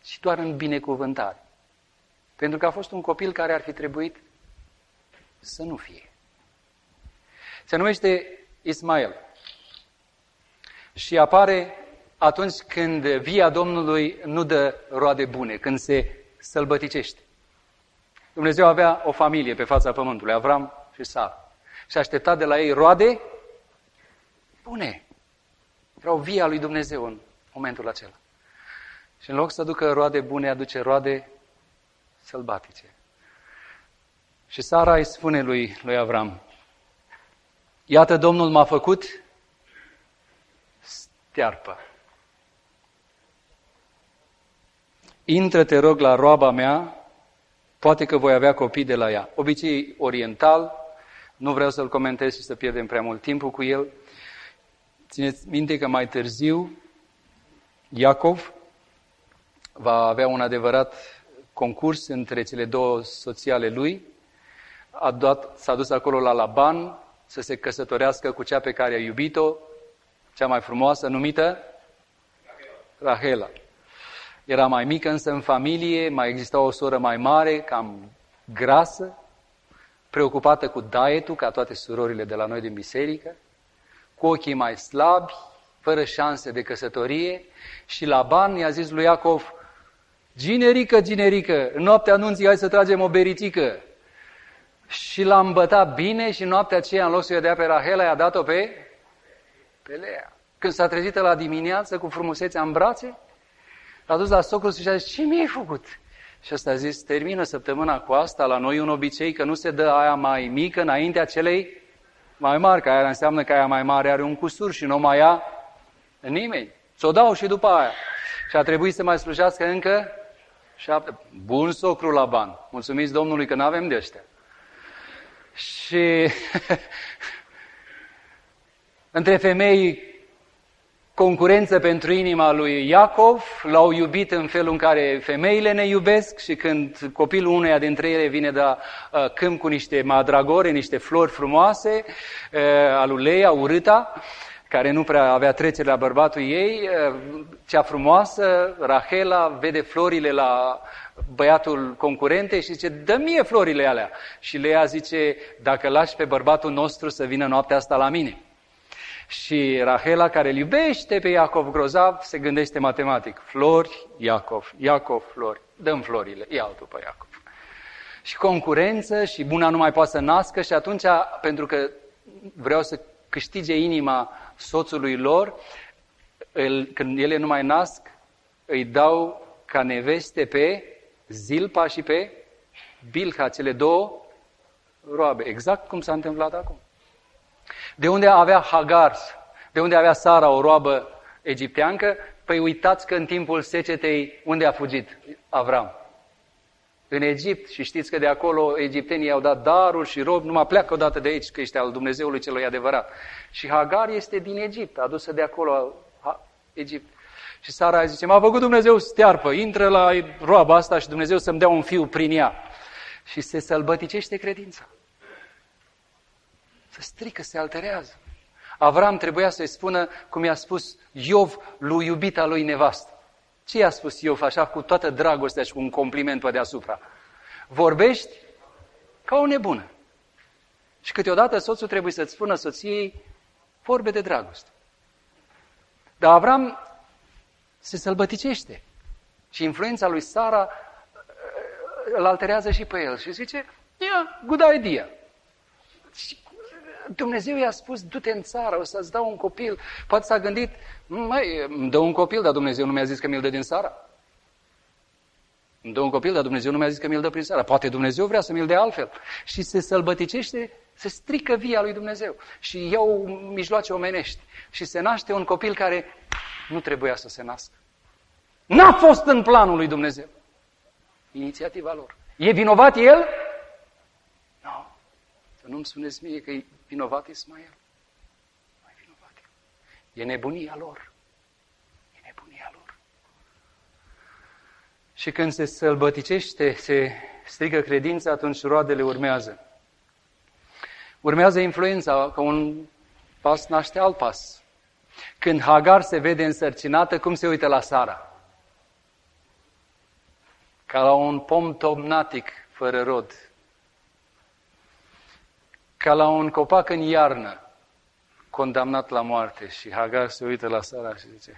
ci doar în binecuvântare. Pentru că a fost un copil care ar fi trebuit să nu fie. Se numește Ismael și apare atunci când via Domnului nu dă roade bune, când se sălbăticește. Dumnezeu avea o familie pe fața pământului, Avram și Sara, și aștepta de la ei roade bune. Erau via lui Dumnezeu în momentul acela. Și în loc să aducă roade bune, aduce roade sălbatice. Și Sara îi spune lui Avram: iată, Domnul m-a făcut stearpă. Intră, te rog, la roaba mea, poate că voi avea copii de la ea. Obicei oriental, nu vreau să-l comentez și să pierdem prea mult timpul cu el. Țineți minte că mai târziu Iacov va avea un adevărat concurs între cele două soții ale lui. S-a dus acolo la Laban să se căsătorească cu cea pe care a iubit-o, cea mai frumoasă, numită Rahela. Era mai mică însă în familie, mai exista o soră mai mare, cam grasă, preocupată cu dietul, ca toate surorile de la noi din biserică, cu ochii mai slabi, fără șanse de căsătorie, și Laban i-a zis lui Iacov: ginerică, ginerică, în noaptea anunții hai să tragem o bericică. Și l-a îmbătat bine și noaptea aceea, în loc să-i dea pe Rahela, i-a dat-o pe Lea. Când s-a trezit la dimineață cu frumusețea în brațe, l-a dus la socrul și a zis: ce mi-ai făcut? Și ăsta a zis: termină săptămâna cu asta, la noi un obicei că nu se dă aia mai mică înaintea celei mai mari, că aia înseamnă că aia mai mare are un cusur și nu mai ia nimeni. Ți-o dau și după aia. Și a trebuit să mai slujească încă 7. Bun socru Laban. Mulțumiți Domnului că n-avem de ăștia. Și între femei, concurență pentru inima lui Iacov, l-au iubit în felul în care femeile ne iubesc, și când copilul uneia dintre ele vine de câmp cu niște madragore, niște flori frumoase, a lui Leia, urâta, care nu prea avea trecere la bărbatul ei, cea frumoasă, Rahela, vede florile la băiatul concurente și zice: dă mie florile alea. Și Leia zice: dacă lași pe bărbatul nostru să vină noaptea asta la mine. Și Rahela, care îl iubește pe Iacov grozav, se gândește matematic: flori, Iacov, Iacov, flori, dăm florile, ia altul pe Iacov. Și concurență, și buna nu mai poate să nască, și atunci, pentru că vreau să câștige inima soțului lor, când ele nu mai nasc, îi dau ca neveste pe Zilpa și pe Bilha, cele două roabe, exact cum s-a întâmplat acum. De unde avea Hagar, de unde avea Sara o roabă egipteancă? Păi uitați că în timpul secetei unde a fugit Avram? În Egipt. Și știți că de acolo egiptenii i-au dat daruri și robi, numai pleacă odată de aici, că ești al Dumnezeului celui adevărat. Și Hagar este din Egipt, adusă de acolo Egipt. Și Sara zice: m-a făcut Dumnezeu stearpă, intră la roaba asta și Dumnezeu să-mi dea un fiu prin ea. Și se sălbăticește credința. Se strică, se alterează. Avram trebuia să-i spună cum i-a spus Iov lui iubita lui nevastă. Ce i-a spus Iov așa cu toată dragostea și cu un compliment pe deasupra? Vorbești ca o nebună. Și câteodată soțul trebuie să-ți spună soției vorbe de dragoste. Dar Avram se sălbăticește. Și influența lui Sara îl alterează și pe el. Și zice: yeah, good idea. Și Dumnezeu i-a spus: du-te în țară, o să-ți dau un copil. Poate s-a gândit: măi, îmi dă un copil, dar Dumnezeu nu mi-a zis că mi-l dă din Sara. Îmi dă un copil, dar Dumnezeu nu mi-a zis că mi-l dă prin Sara. Poate Dumnezeu vrea să mi-l dea altfel. Și se sălbăticește, se strică via lui Dumnezeu. Și iau mijloace omenești. Și se naște un copil care nu trebuia să se nască. N-a fost în planul lui Dumnezeu. Inițiativa lor. E vinovat el? Nu. Să nu-mi spuneți mie că e vinovat Ismael. Nu e vinovat el. E nebunia lor. E nebunia lor. Și când se sălbăticește, se strică credința, atunci roadele urmează. Urmează influența, că un pas naște alt pas. Când Hagar se vede însărcinată, cum se uită la Sara? ca la un pom tomnatic fără rod, ca la un copac în iarnă, condamnat la moarte. Și Hagar se uită la Sara și zice,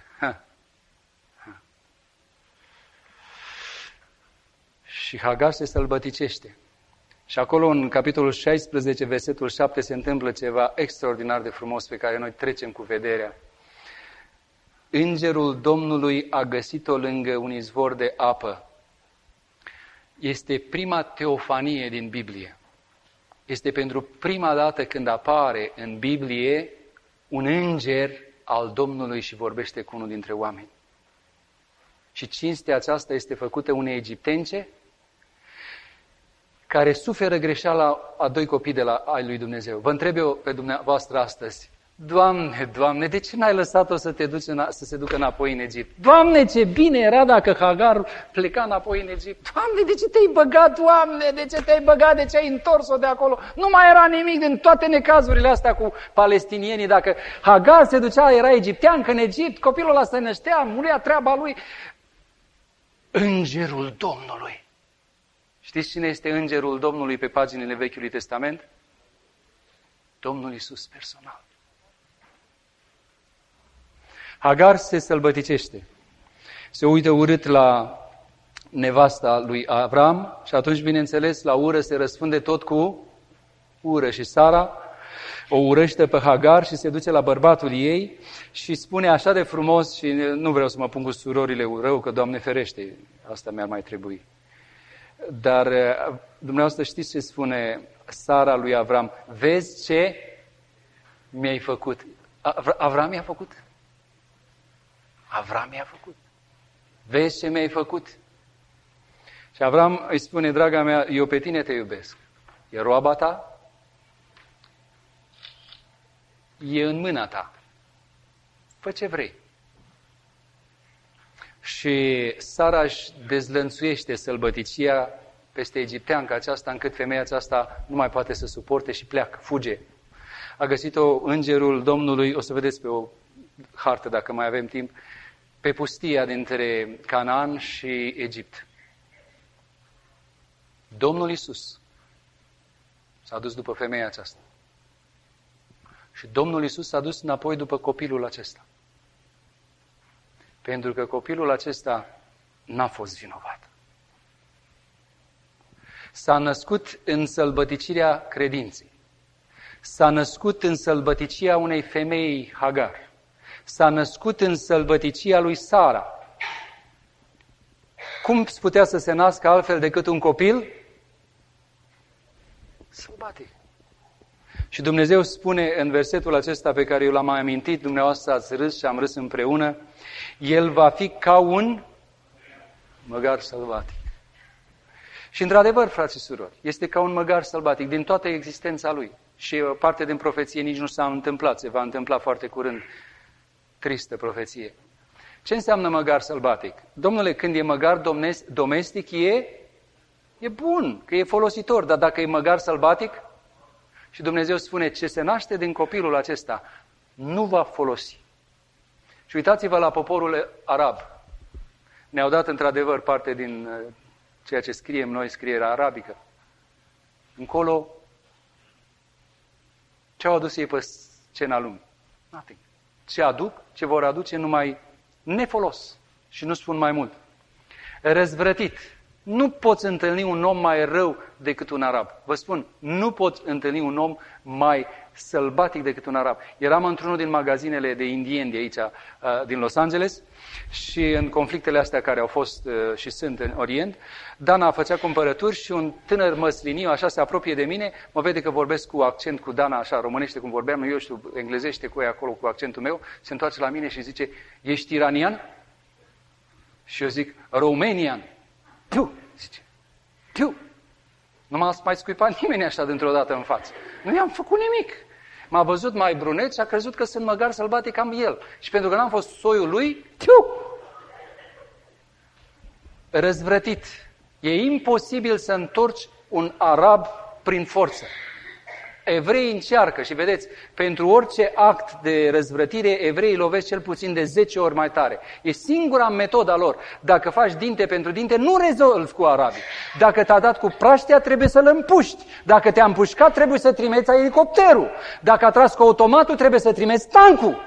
Și Hagar se sălbăticește. Și acolo, în capitolul 16, versetul 7, se întâmplă ceva extraordinar de frumos pe care noi trecem cu vederea. Îngerul Domnului a găsit-o lângă un izvor de apă. Este prima teofanie din Biblie. Este pentru prima dată când apare în Biblie un înger al Domnului și vorbește cu unul dintre oameni. Și cinstea aceasta este făcută unei egiptence care suferă greșeala a doi copii ai lui Dumnezeu. Vă întreb eu pe dumneavoastră astăzi, Doamne, Doamne, de ce n-ai lăsat-o să se ducă înapoi în Egipt? Doamne, ce bine era dacă Hagar pleca înapoi în Egipt. Doamne, de ce te-ai băgat, Doamne? De ce te-ai băgat? De ce ai întors-o de acolo? Nu mai era nimic din toate necazurile astea cu palestinienii. Dacă Hagar se ducea, era egipteancă în Egipt, copilul ăla se năștea, murea treaba lui. Îngerul Domnului. Știți cine este Îngerul Domnului pe paginile Vechiului Testament? Domnul Iisus personal. Hagar se sălbăticește. Se uită urât la nevasta lui Avram și atunci, bineînțeles, la ură se răspunde tot cu ură. Și Sara o urăște pe Hagar și se duce la bărbatul ei și spune așa de frumos, și nu vreau să mă pun cu surorile rău, că Doamne ferește, asta mi-ar mai trebui. Dar dumneavoastră știți ce spune Sara lui Avram? Vezi ce mi-ai făcut? Avram i-a făcut? Avram i-a făcut. Vezi ce mi-ai făcut? Și Avram îi spune, draga mea, eu pe tine te iubesc. E roaba ta? E în mâna ta. Fă ce vrei. Și Sara își dezlănțuiește sălbăticia peste egipteanca aceasta, încât femeia aceasta nu mai poate să suporte și pleacă, fuge. A găsit-o Îngerul Domnului, o să vedeți pe o hartă, dacă mai avem timp, pe pustia dintre Canaan și Egipt. Domnul Iisus s-a dus după femeia aceasta. Și Domnul Iisus s-a dus înapoi după copilul acesta. Pentru că copilul acesta n-a fost vinovat. S-a născut în sălbăticirea credinței. S-a născut în sălbăticia unei femei, Hagar. S-a născut în sălbăticia lui Sara. Cum putea să se nască altfel decât un copil? Sălbatic. Și Dumnezeu spune în versetul acesta pe care eu l-am mai amintit, dumneavoastră ați râs și am râs împreună, el va fi ca un măgar sălbatic. Și într-adevăr, frați și surori, este ca un măgar sălbatic din toată existența lui. Și parte din profeție nici nu s-a întâmplat, se va întâmpla foarte curând. Tristă profeție. Ce înseamnă măgar sălbatic? Domnule, când e măgar domestic, e bun, că e folositor, dar dacă e măgar sălbatic, și Dumnezeu spune, ce se naște din copilul acesta, nu va folosi. Și uitați-vă la poporul arab. Ne-au dat într-adevăr parte din ceea ce scriem noi, scrierea arabică. Încolo, ce au adus ei pe scena lumii? Nothing. Ce vor aduce numai nefolos. Și nu spun mai mult. Răzvrătit. Nu poți întâlni un om mai rău decât un arab. Vă spun, nu poți întâlni un om mai sălbatic decât un arab. Eram într-unul din magazinele de indieni de aici, din Los Angeles, și în conflictele astea care au fost și sunt în Orient, Dana făcea cumpărături și un tânăr măsliniu așa se apropie de mine, mă vede că vorbesc cu accent cu Dana, așa, românește cum vorbeam, eu știu, englezește cu ea acolo cu accentul meu, se întoarce la mine și zice, ești iranian? Și eu zic, romanian. Tu, zice, tu. Nu m-a mai scuipat nimeni așa dintr-o dată în față. Nu i-am făcut nimic. M-a văzut mai brunet și a crezut că sunt măgar sălbatic cam el. Și pentru că n-am fost soiul lui, răzvrătit. E imposibil să întorci un arab prin forță. Evreii încearcă și vedeți, pentru orice act de răzvrătire, evreii lovesc cel puțin de 10 ori mai tare. E singura metodă a lor. Dacă faci dinte pentru dinte, nu rezolvi cu arabii. Dacă te-a dat cu praștea, trebuie să-l împuști. Dacă te-a împușcat, trebuie să trimiți elicopterul. Dacă a tras cu automatul, trebuie să trimiți tancul.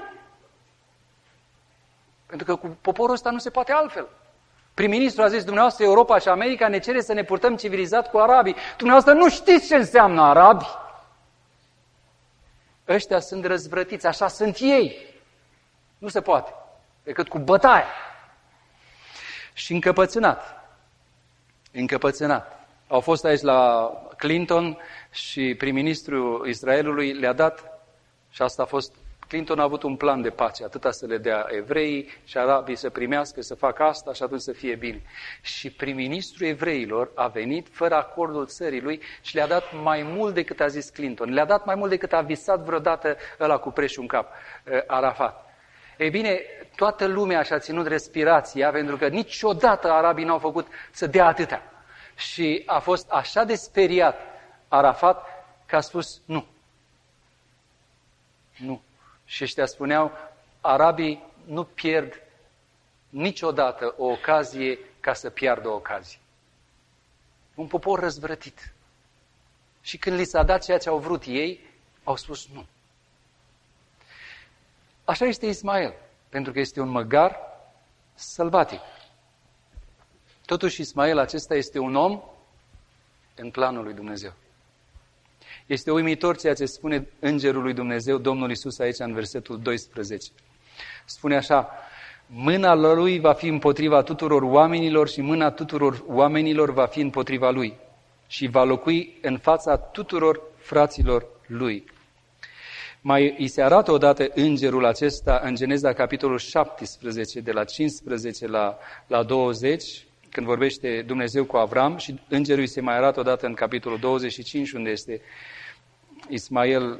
Pentru că cu poporul ăsta nu se poate altfel. Prim-ministru a zis, dumneavoastră, Europa și America ne cere să ne purtăm civilizat cu arabii. Dumneavoastră nu știți ce înseamnă arabi. Ăștia sunt răzvrătiți, așa sunt ei. Nu se poate, decât cu bătaie. Și încăpățânat. Au fost aici la Clinton și prim-ministrul Israelului le-a dat, și asta a fost, Clinton a avut un plan de pace, atâta să le dea evreii și arabii să primească, să facă asta și atunci să fie bine. Și prim-ministrul evreilor a venit fără acordul țării lui și le-a dat mai mult decât a zis Clinton. Le-a dat mai mult decât a visat vreodată ăla cu preșul în cap, Arafat. Ei bine, toată lumea și-a ținut respirația pentru că niciodată arabii n-au făcut să dea atâtea. Și a fost așa de speriat Arafat că a spus nu. Nu. Și ăștia spuneau, arabii nu pierd niciodată o ocazie ca să piardă o ocazie. Un popor răzvrătit. Și când li s-a dat ceea ce au vrut ei, au spus nu. Așa este Ismael, pentru că este un măgar sălbatic. Totuși Ismael acesta este un om în planul lui Dumnezeu. Este uimitor ceea ce spune Îngerul lui Dumnezeu, Domnul Iisus aici în versetul 12. Spune așa, mâna lui va fi împotriva tuturor oamenilor și mâna tuturor oamenilor va fi împotriva lui și va locui în fața tuturor fraților lui. Mai îi se arată odată îngerul acesta în Geneza capitolul 17, de la 15 la 20, când vorbește Dumnezeu cu Avram, și îngerul îi se mai arată odată în capitolul 25, unde este Ismael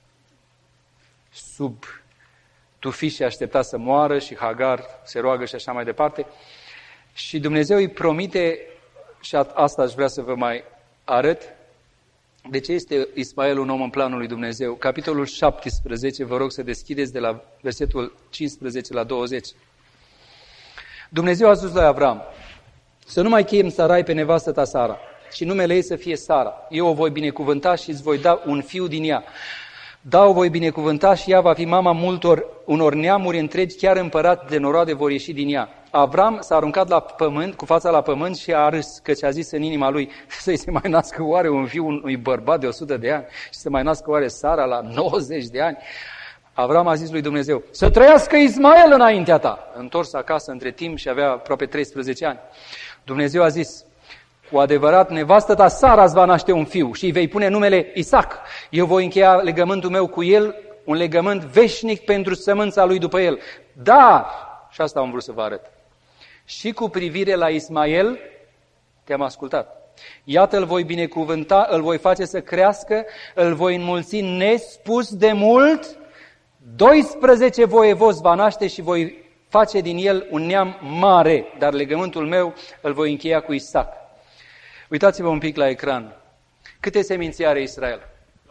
sub tufiș și aștepta să moară și Hagar se roagă și așa mai departe. Și Dumnezeu îi promite, și asta aș vrea să vă mai arăt, de ce este Ismael un om în planul lui Dumnezeu. Capitolul 17, vă rog să deschideți de la versetul 15 la 20. Dumnezeu a spus lui Avram, să nu mai chem Sarai pe nevastă ta Sara și numele ei să fie Sara. Eu o voi binecuvânta și îți voi da un fiu din ea. Da, o voi binecuvânta și ea va fi mama unor neamuri întregi, chiar împărați de noroade vor ieși din ea. Avram s-a aruncat la pământ, cu fața la pământ și a râs, căci a zis în inima lui, să-i se mai nască oare un fiu unui bărbat de 100 de ani și să mai nască oare Sara la 90 de ani? Avram a zis lui Dumnezeu, să trăiască Ismael înaintea ta. Întors acasă între timp și avea aproape 13 ani. Dumnezeu a zis, cu adevărat, nevastă ta Sara îți va naște un fiu și îi vei pune numele Isaac. Eu voi încheia legământul meu cu el, un legământ veșnic pentru sămânța lui după el. Da, și asta am vrut să vă arăt. Și cu privire la Ismael, te-am ascultat. Iată, îl voi binecuvânta, îl voi face să crească, îl voi înmulți nespus de mult, 12 voievozi va naște și voi face din el un neam mare, dar legământul meu îl voi încheia cu Isaac. Uitați-vă un pic la ecran. Câte seminții are Israel?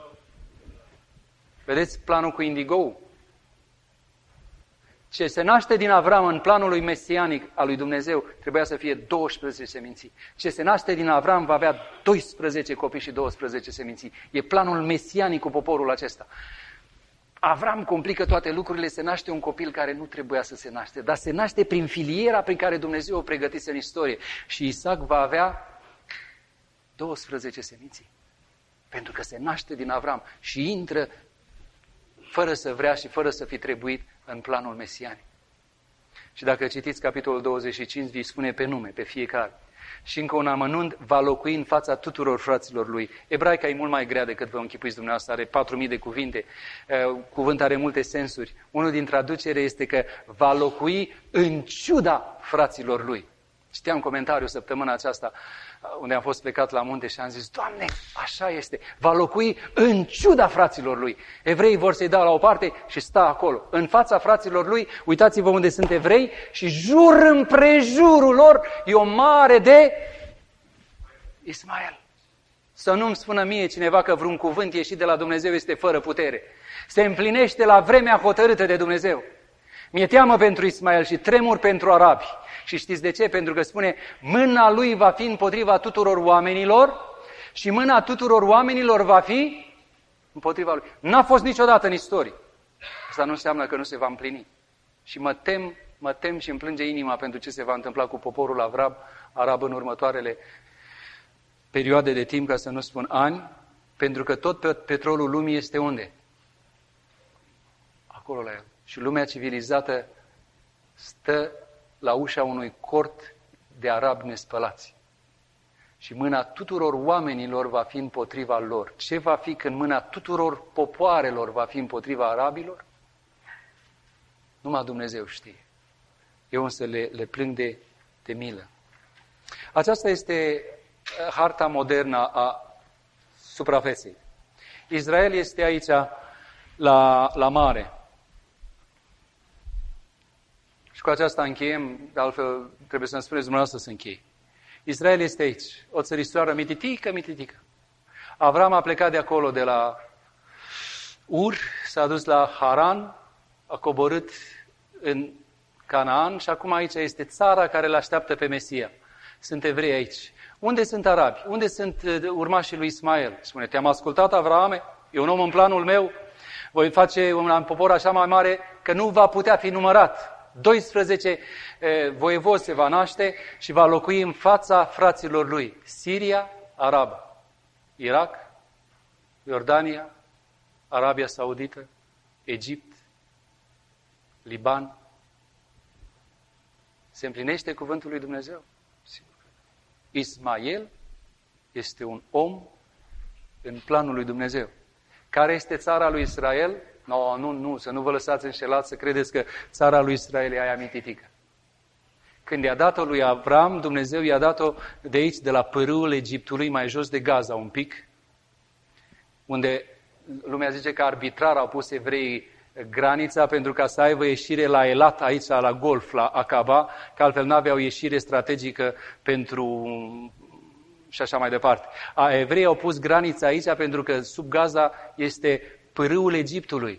Vedeți planul cu Indigo? Ce se naște din Avram în planul lui mesianic al lui Dumnezeu trebuia să fie 12 seminții. Ce se naște din Avram va avea 12 copii și 12 seminții. E planul mesianic cu poporul acesta. Avram complică toate lucrurile, se naște un copil care nu trebuia să se naște, dar se naște prin filiera prin care Dumnezeu o pregătise în istorie. Și Isaac va avea 12 seminții. Pentru că se naște din Avram și intră fără să vrea și fără să fi trebuit în planul mesianic. Și dacă citiți capitolul 25, vi spune pe nume, pe fiecare. Și încă un amănunt, va locui în fața tuturor fraților lui. Ebraica e mult mai grea decât vă închipuiți dumneavoastră, are 4000 de cuvinte, cuvânt are multe sensuri. Unul din traducere este că va locui în ciuda fraților lui. Citeam comentariu săptămâna aceasta, unde am fost plecat la munte și am zis, Doamne, așa este, va locui în ciuda fraților lui. Evreii vor să-i dau la o parte și stă acolo. În fața fraților lui, uitați-vă unde sunt evrei și jur împrejurul lor e o mare de Ismael. Să nu-mi spună mie cineva că vreun cuvânt ieșit de la Dumnezeu este fără putere. Se împlinește la vremea hotărâtă de Dumnezeu. Mi-e teamă pentru Ismael și tremur pentru arabi. Și știți de ce? Pentru că spune, mâna lui va fi împotriva tuturor oamenilor și mâna tuturor oamenilor va fi împotriva lui. N-a fost niciodată în istorie. Asta nu înseamnă că nu se va împlini. Și mă tem și îmi plânge inima pentru ce se va întâmpla cu poporul arab în următoarele perioade de timp, ca să nu spun ani, pentru că tot petrolul lumii este unde? Acolo la el. Și lumea civilizată stă la ușa unui cort de arabi nespălați. Și mâna tuturor oamenilor va fi împotriva lor. Ce va fi când mâna tuturor popoarelor va fi împotriva arabilor? Numai Dumnezeu știe. Eu însă le plâng de milă. Aceasta este harta modernă a suprafeței. Israel este aici la mare. Și cu aceasta încheiem, de altfel trebuie să-mi spuneți dumneavoastră să închei. Israel este aici, o țărișoară mititică. Avram a plecat de acolo, de la Ur, s-a dus la Haran, a coborât în Canaan și acum aici este țara care îl așteaptă pe Mesia. Sunt evrei aici. Unde sunt arabi? Unde sunt urmașii lui Ismael? Spune, te-am ascultat, Avrahame? E un om în planul meu? Voi face un popor așa mai mare că nu va putea fi numărat. 12 voievozi se va naște și va locui în fața fraților lui. Siria, arabă. Irak, Iordania, Arabia Saudită, Egipt, Liban. Se împlinește cuvântul lui Dumnezeu? Ismael este un om în planul lui Dumnezeu. Care este țara lui Israel? Nu, să nu vă lăsați înșelați să credeți că țara lui Israel e aia mititică. Când i-a dat-o lui Avram, Dumnezeu i-a dat-o de aici, de la pârâul Egiptului, mai jos de Gaza un pic, unde lumea zice că arbitrar au pus evreii granița pentru ca să aibă ieșire la Elat, aici la Golf, la Aqaba, că altfel n-aveau ieșire strategică pentru și așa mai departe. Evreii au pus granița aici pentru că sub Gaza este pârâul Egiptului.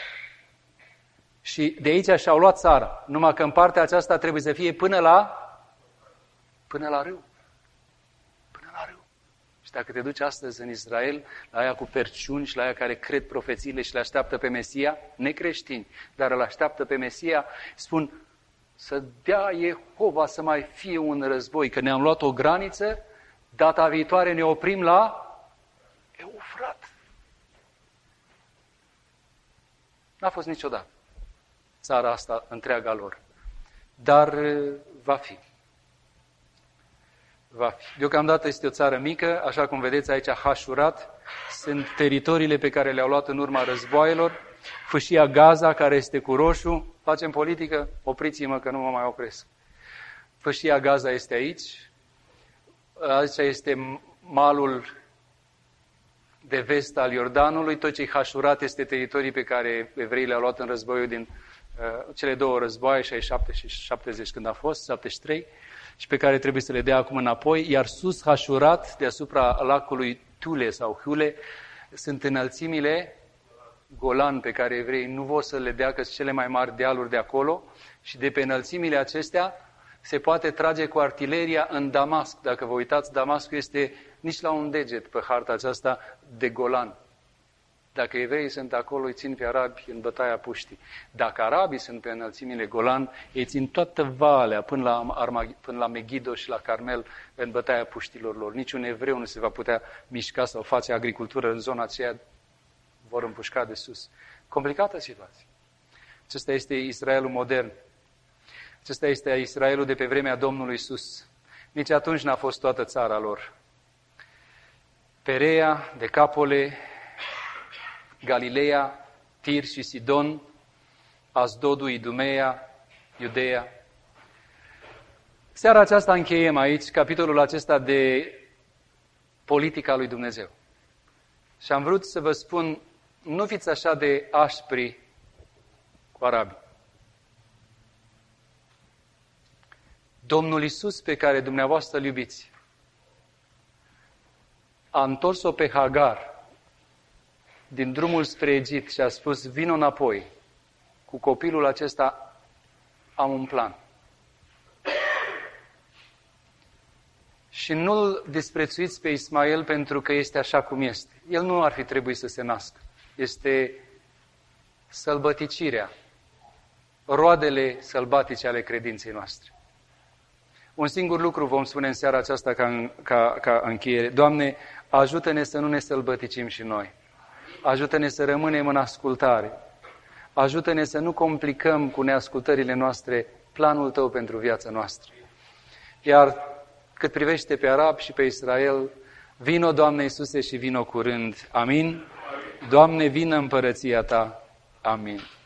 Și de aici și-au luat țara. Numai că în partea aceasta trebuie să fie până la râu. Până la râu. Și dacă te duci astăzi în Israel, la aia cu perciuni și la aia care cred profețiile și le așteaptă pe Mesia, necreștini, dar îl așteaptă pe Mesia, spun să dea Jehova să mai fie un război, că ne-am luat o graniță, data viitoare ne oprim la Eufrat. N-a fost niciodată țara asta întreaga lor. Dar va fi. Va fi. Deocamdată este o țară mică, așa cum vedeți aici, Hașurat. Sunt teritoriile pe care le-au luat în urma războaielor. Fâșia Gaza, care este cu roșu. Facem politică? Opriți-mă că nu mă mai opresc. Fâșia Gaza este aici. Aici este malul de vest al Iordanului. Tot ce-i Hașurat este teritorii pe care evreii le-au luat în războiul din cele două războaie, 67 și 70 când a fost, 73, și pe care trebuie să le dea acum înapoi. Iar sus Hașurat, deasupra lacului Tule sau Hule, sunt înălțimile Golan pe care evreii nu vor să le dea, că sunt cele mai mari dealuri de acolo, și de pe înălțimile acestea se poate trage cu artileria în Damasc. Dacă vă uitați, Damascul este nici la un deget pe harta aceasta de Golan. Dacă evreii sunt acolo, îi țin pe arabi în bătaia puștii. Dacă arabii sunt pe înălțimile Golan, ei țin toată valea până la Megiddo și la Carmel în bătaia puștilor lor. Niciun evreu nu se va putea mișca sau face agricultură în zona aceea, vor împușca de sus. Complicată situație. Acesta este Israelul modern. Acesta este Israelul de pe vremea Domnului Iisus. Nici atunci n-a fost toată țara lor. Perea, Decapole, Galileea, Tir și Sidon, Asdodul, Idumea, Iudeea. Seara aceasta încheiem aici capitolul acesta de politica lui Dumnezeu. Și am vrut să vă spun, nu fiți așa de aspri cu arabii. Domnul Iisus pe care dumneavoastră îl iubiți a întors-o pe Hagar din drumul spre Egipt și a spus, vino înapoi, cu copilul acesta am un plan. Și nu-l disprețuiți pe Ismael pentru că este așa cum este. El nu ar fi trebuit să se nască. Este sălbăticirea, roadele sălbatice ale credinței noastre. Un singur lucru vom spune în seara aceasta ca încheiere. Doamne, ajută-ne să nu ne sălbăticim și noi. Ajută-ne să rămânem în ascultare. Ajută-ne să nu complicăm cu neascultările noastre planul Tău pentru viața noastră. Iar cât privește pe arab și pe Israel, vino, Doamne Iisuse, și vino curând. Amin. Doamne, vină împărăția Ta. Amin.